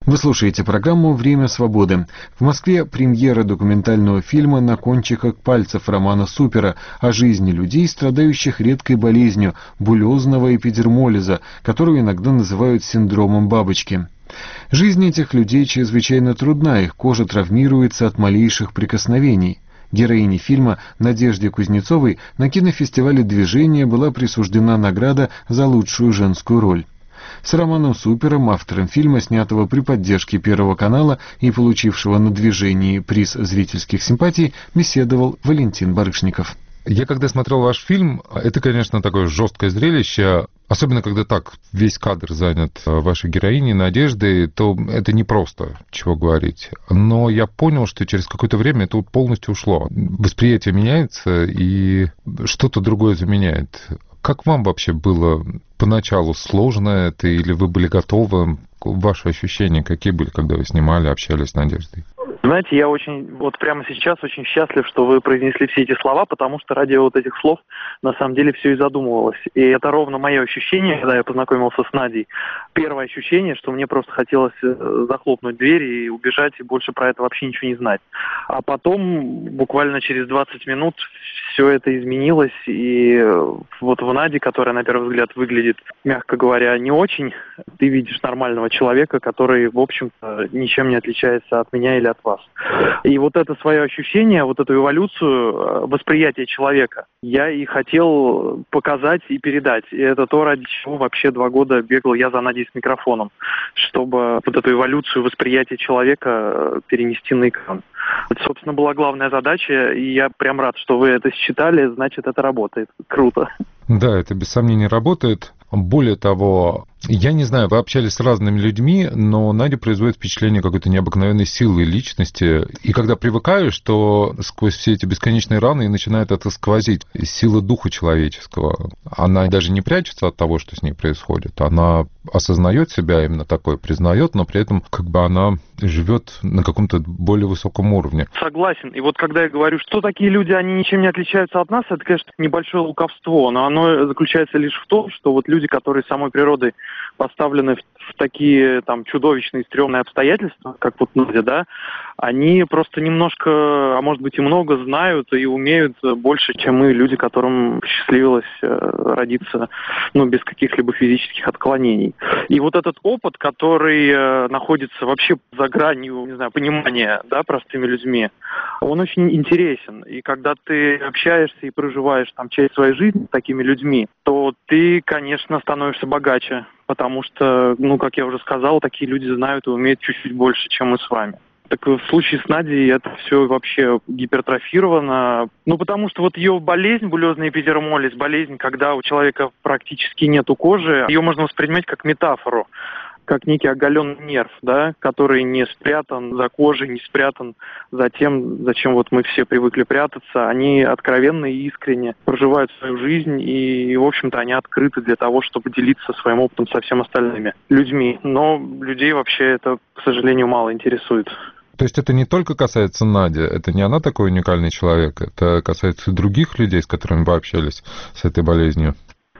Вы слушаете программу «Время свободы». В Москве премьера документального фильма «На кончиках пальцев» Романа Супера о жизни людей, страдающих редкой болезнью буллезного эпидермолиза, которую иногда называют синдромом бабочки. Жизнь этих людей чрезвычайно трудна, их кожа травмируется от малейших прикосновений. Героине фильма Надежде Кузнецовой на кинофестивале «Движение» была присуждена награда за лучшую женскую роль. С Романом Супером, автором фильма, снятого при поддержке Первого канала и получившего на «Движении» приз зрительских симпатий, беседовал Валентин Барышников. Я когда смотрел ваш фильм, это, конечно, такое жесткое зрелище, особенно когда так весь кадр занят вашей героиней Надеждой, то это непросто, чего говорить. Но я понял, что через какое-то время это полностью ушло. Восприятие меняется, и что-то другое заменяет. Как вам вообще было поначалу сложно это, или вы были готовы? Ваши ощущения какие были, когда вы снимали, общались с Надеждой? Знаете, я вот прямо сейчас очень счастлив, что вы произнесли все эти слова, потому что ради вот этих слов на самом деле все и задумывалось. И это ровно мое ощущение, когда я познакомился с Надей. Первое ощущение, что мне просто хотелось захлопнуть дверь и убежать, и больше про это вообще ничего не знать. А потом, буквально через 20 минут, все это изменилось, и вот в Наде, которая на первый взгляд выглядит, мягко говоря, не очень, ты видишь нормального человека, который, в общем-то, ничем не отличается от меня или от вас. И вот это свое ощущение, вот эту эволюцию восприятия человека я и хотел показать и передать. И это то, ради чего вообще 2 года бегал я за Надей с микрофоном, чтобы вот эту эволюцию восприятия человека перенести на экран. Это, собственно, была главная задача, и я прям рад, что вы это считали, значит, это работает. Круто. Да, это без сомнения работает. Более того, я не знаю, вы общались с разными людьми, но Надя производит впечатление какой-то необыкновенной силы личности. И когда привыкаешь, то сквозь все эти бесконечные раны и начинает это сквозить. Сила духа человеческого. Она даже не прячется от того, что с ней происходит. Она осознает себя именно такой, признает, но при этом как бы она живет на каком-то более высоком уровне. Согласен. И вот когда я говорю, что такие люди, они ничем не отличаются от нас, это, конечно, небольшое лукавство, но оно заключается лишь в том, что вот люди, которые самой природой поставлены в такие там чудовищные, стрёмные обстоятельства, как вот Надя, да, они просто немножко, а может быть и много знают и умеют больше, чем мы, люди, которым посчастливилось родиться, без каких-либо физических отклонений. И вот этот опыт, который находится вообще за гранью, не знаю, понимания, да, простыми людьми, он очень интересен. И когда ты общаешься и проживаешь там часть своей жизни с такими людьми, то ты, конечно, становишься богаче, потому что, как я уже сказал, такие люди знают и умеют чуть-чуть больше, чем мы с вами. Так в случае с Надей это все вообще гипертрофировано. Потому что вот ее болезнь, буллезный эпидермолиз, болезнь, когда у человека практически нету кожи, ее можно воспринимать как метафору, как некий оголенный нерв, да, который не спрятан за кожей, не спрятан за тем, зачем вот мы все привыкли прятаться. Они откровенно и искренне проживают свою жизнь, и, в общем-то, они открыты для того, чтобы делиться своим опытом со всеми остальными людьми. Но людей вообще это, к сожалению, мало интересует. То есть это не только касается Нади, это не она такой уникальный человек, это касается и других людей, с которыми вы общались с этой болезнью?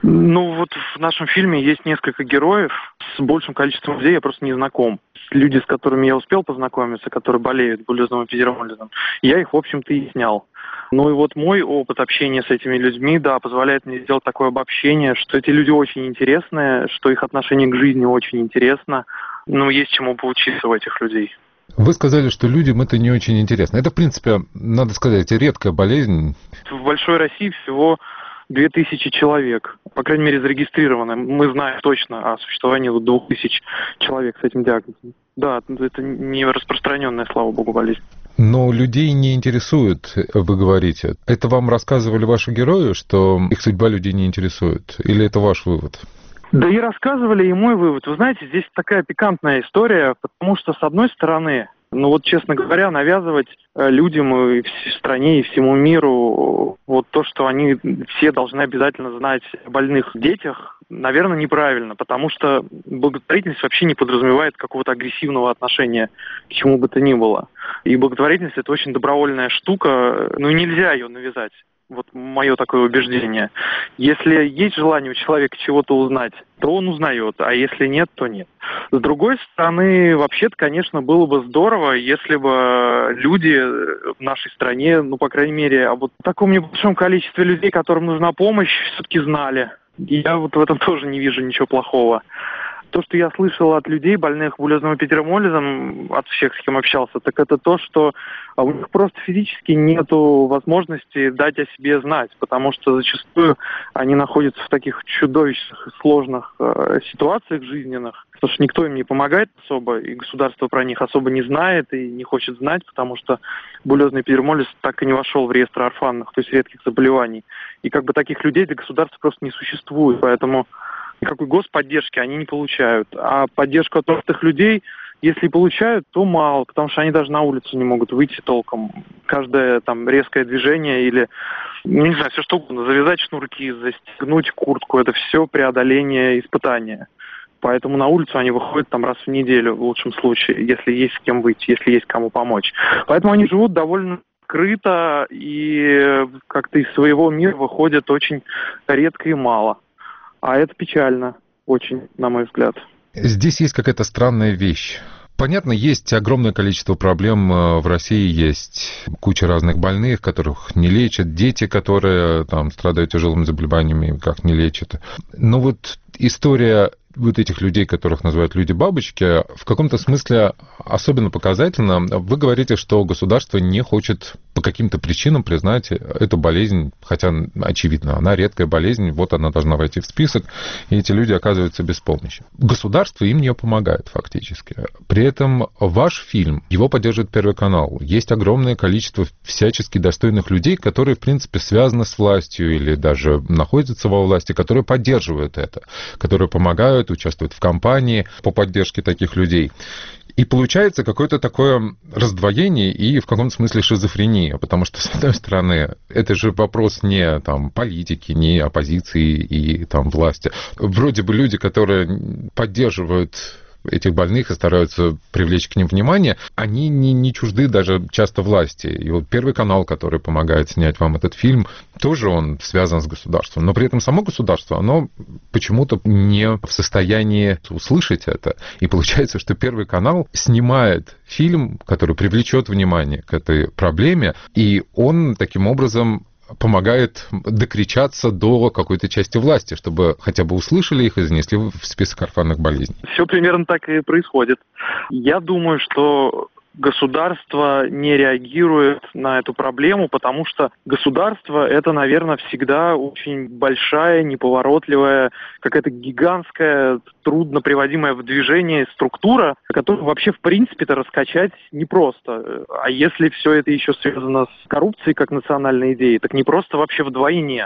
Вот в нашем фильме есть несколько героев. С большим количеством людей я просто не знаком. Люди, с которыми я успел познакомиться, которые болеют буллезным эпидермолизом, я их, в общем-то, и снял. И вот мой опыт общения с этими людьми, да, позволяет мне сделать такое обобщение, что эти люди очень интересные, что их отношение к жизни очень интересно. Есть чему поучиться у этих людей. Вы сказали, что людям это не очень интересно. Это, в принципе, надо сказать, редкая болезнь. В большой России всего 2000 человек, по крайней мере, зарегистрированы. Мы знаем точно о существовании 2000 человек с этим диагнозом. Да, это не распространенная, слава богу, болезнь. Но людей не интересует, вы говорите. Это вам рассказывали ваши герои, что их судьба людей не интересует? Или это ваш вывод? Да и рассказывали, и мой вывод. Вы знаете, здесь такая пикантная история, потому что, с одной стороны, честно говоря, навязывать людям и в стране, и всему миру вот то, что они все должны обязательно знать о больных детях, наверное, неправильно, потому что благотворительность вообще не подразумевает какого-то агрессивного отношения к чему бы то ни было. И благотворительность – это очень добровольная штука, нельзя ее навязать. Вот мое такое убеждение. Если есть желание у человека чего-то узнать, то он узнает, а если нет, то нет. С другой стороны, вообще-то, конечно, было бы здорово, если бы люди в нашей стране, ну, по крайней мере, об вот таком небольшом количестве людей, которым нужна помощь, все-таки знали. И я вот в этом тоже не вижу ничего плохого. То, что я слышал от людей, больных булезным эпидермолизом, от всех, с кем общался, так это то, что у них просто физически нету возможности дать о себе знать, потому что зачастую они находятся в таких чудовищных и сложных ситуациях жизненных, потому что никто им не помогает особо, и государство про них особо не знает и не хочет знать, потому что булезный эпидермолиз так и не вошел в реестр орфанных, то есть редких заболеваний. И как бы таких людей для государства просто не существует, поэтому никакой господдержки они не получают. А поддержку от простых людей, если получают, то мало, потому что они даже на улицу не могут выйти толком. Каждое там резкое движение или, не знаю, все что угодно, завязать шнурки, застегнуть куртку, это все преодоление испытания. Поэтому на улицу они выходят там раз в неделю, в лучшем случае, если есть с кем выйти, если есть кому помочь. Поэтому они живут довольно скрыто и как-то из своего мира выходят очень редко и мало. А это печально, очень, на мой взгляд. Здесь есть какая-то странная вещь. Понятно, есть огромное количество проблем в России, есть куча разных больных, которых не лечат, дети, которые там страдают тяжелыми заболеваниями, как не лечат. Но вот история вот этих людей, которых называют люди-бабочки, в каком-то смысле особенно показательно. Вы говорите, что государство не хочет по каким-то причинам признать эту болезнь, хотя, очевидно, она редкая болезнь, вот она должна войти в список, и эти люди оказываются без помощи. Государство им не помогает фактически. При этом ваш фильм, его поддерживает Первый канал. Есть огромное количество всячески достойных людей, которые, в принципе, связаны с властью или даже находятся во власти, которые поддерживают это, которые помогают, участвуют в кампании по поддержке таких людей. И получается какое-то такое раздвоение и в каком-то смысле шизофрения, потому что, с одной стороны, это же вопрос не там, политики, не оппозиции и там, власти. Вроде бы люди, которые поддерживают этих больных и стараются привлечь к ним внимание, они не чужды даже часто власти. И вот Первый канал, который помогает снять вам этот фильм, тоже он связан с государством. Но при этом само государство, оно почему-то не в состоянии услышать это. И получается, что Первый канал снимает фильм, который привлечет внимание к этой проблеме, и он таким образом помогает докричаться до какой-то части власти, чтобы хотя бы услышали их и занесли в список орфанных болезней. Все примерно так и происходит. Я думаю, что государство не реагирует на эту проблему, потому что государство — это, наверное, всегда очень большая, неповоротливая, какая-то гигантская, трудно приводимая в движение структура, которую вообще в принципе-то раскачать непросто. А если все это еще связано с коррупцией как национальной идеей, так непросто вообще вдвойне.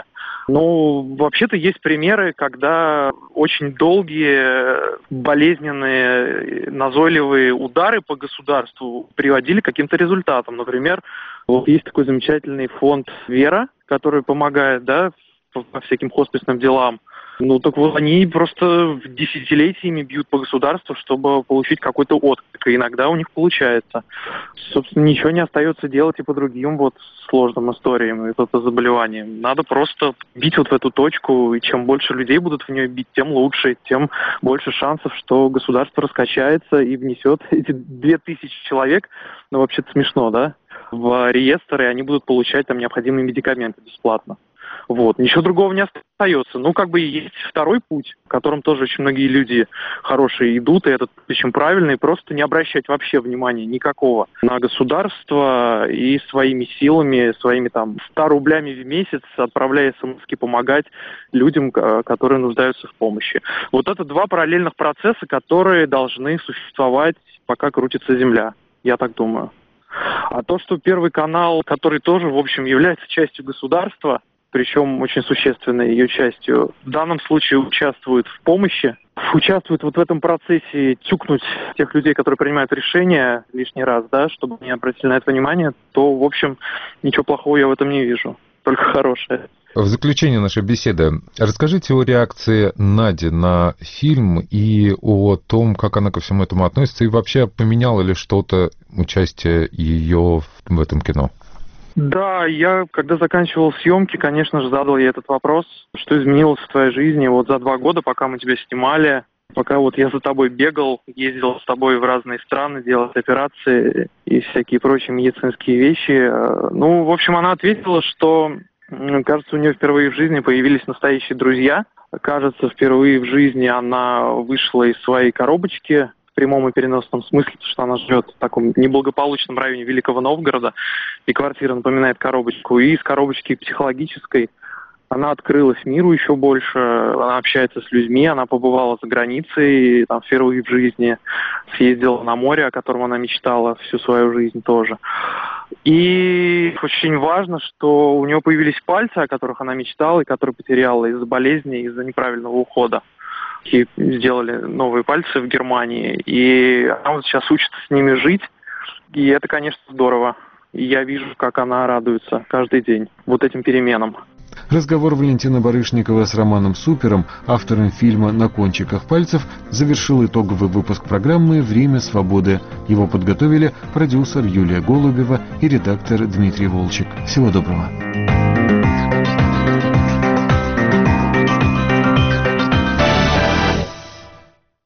Но вообще-то есть примеры, когда очень долгие, болезненные, назойливые удары по государству приводили к каким-то результатам. Например, вот есть такой замечательный фонд «Вера», который помогает, да, по всяким хосписным делам. Ну, так вот, они просто десятилетиями бьют по государству, чтобы получить какой-то отклик, и иногда у них получается. Собственно, ничего не остается делать и по другим вот сложным историям и по заболеваниям. Надо просто бить вот в эту точку, и чем больше людей будут в нее бить, тем лучше, тем больше шансов, что государство раскачается и внесет эти 2000 человек, ну, вообще-то смешно, да, в реестр, и они будут получать там необходимые медикаменты бесплатно. Вот. Ничего другого не остается. Ну, как бы есть второй путь, в котором тоже очень многие люди хорошие идут, и этот очень правильный, просто не обращать вообще внимания никакого на государство и своими силами, своими там 100 рублями в месяц, отправляя смс-ки, помогать людям, которые нуждаются в помощи. Вот это два параллельных процесса, которые должны существовать, пока крутится Земля. Я так думаю. А то, что Первый канал, который тоже, в общем, является частью государства, причем очень существенной ее частью, в данном случае участвует в помощи, участвует вот в этом процессе тюкнуть тех людей, которые принимают решения лишний раз, да, чтобы они обратили на это внимание, то, в общем, ничего плохого я в этом не вижу, только хорошее. В заключение нашей беседы расскажите о реакции Нади на фильм и о том, как она ко всему этому относится, и вообще поменяло ли что-то участие ее в этом кино? Да, я, когда заканчивал съемки, конечно же, задал ей этот вопрос, что изменилось в твоей жизни вот за 2 года, пока мы тебя снимали, пока вот я за тобой бегал, ездил с тобой в разные страны, делал операции и всякие прочие медицинские вещи. Ну, в общем, она ответила, что, кажется, у нее впервые в жизни появились настоящие друзья. Кажется, впервые в жизни она вышла из своей коробочки, в прямом и переносном смысле, потому что она живет в таком неблагополучном районе Великого Новгорода, и квартира напоминает коробочку. И из коробочки психологической она открылась миру еще больше, она общается с людьми, она побывала за границей, там, впервые в жизни съездила на море, о котором она мечтала всю свою жизнь тоже. И очень важно, что у нее появились пальцы, о которых она мечтала, и которые потеряла из-за болезни, из-за неправильного ухода. И сделали новые пальцы в Германии, и она вот сейчас учится с ними жить, и это, конечно, здорово. И я вижу, как она радуется каждый день вот этим переменам. Разговор Валентина Барышникова с Романом Супером, автором фильма «На кончиках пальцев», завершил итоговый выпуск программы «Время свободы». Его подготовили продюсер Юлия Голубева и редактор Дмитрий Волчек. Всего доброго.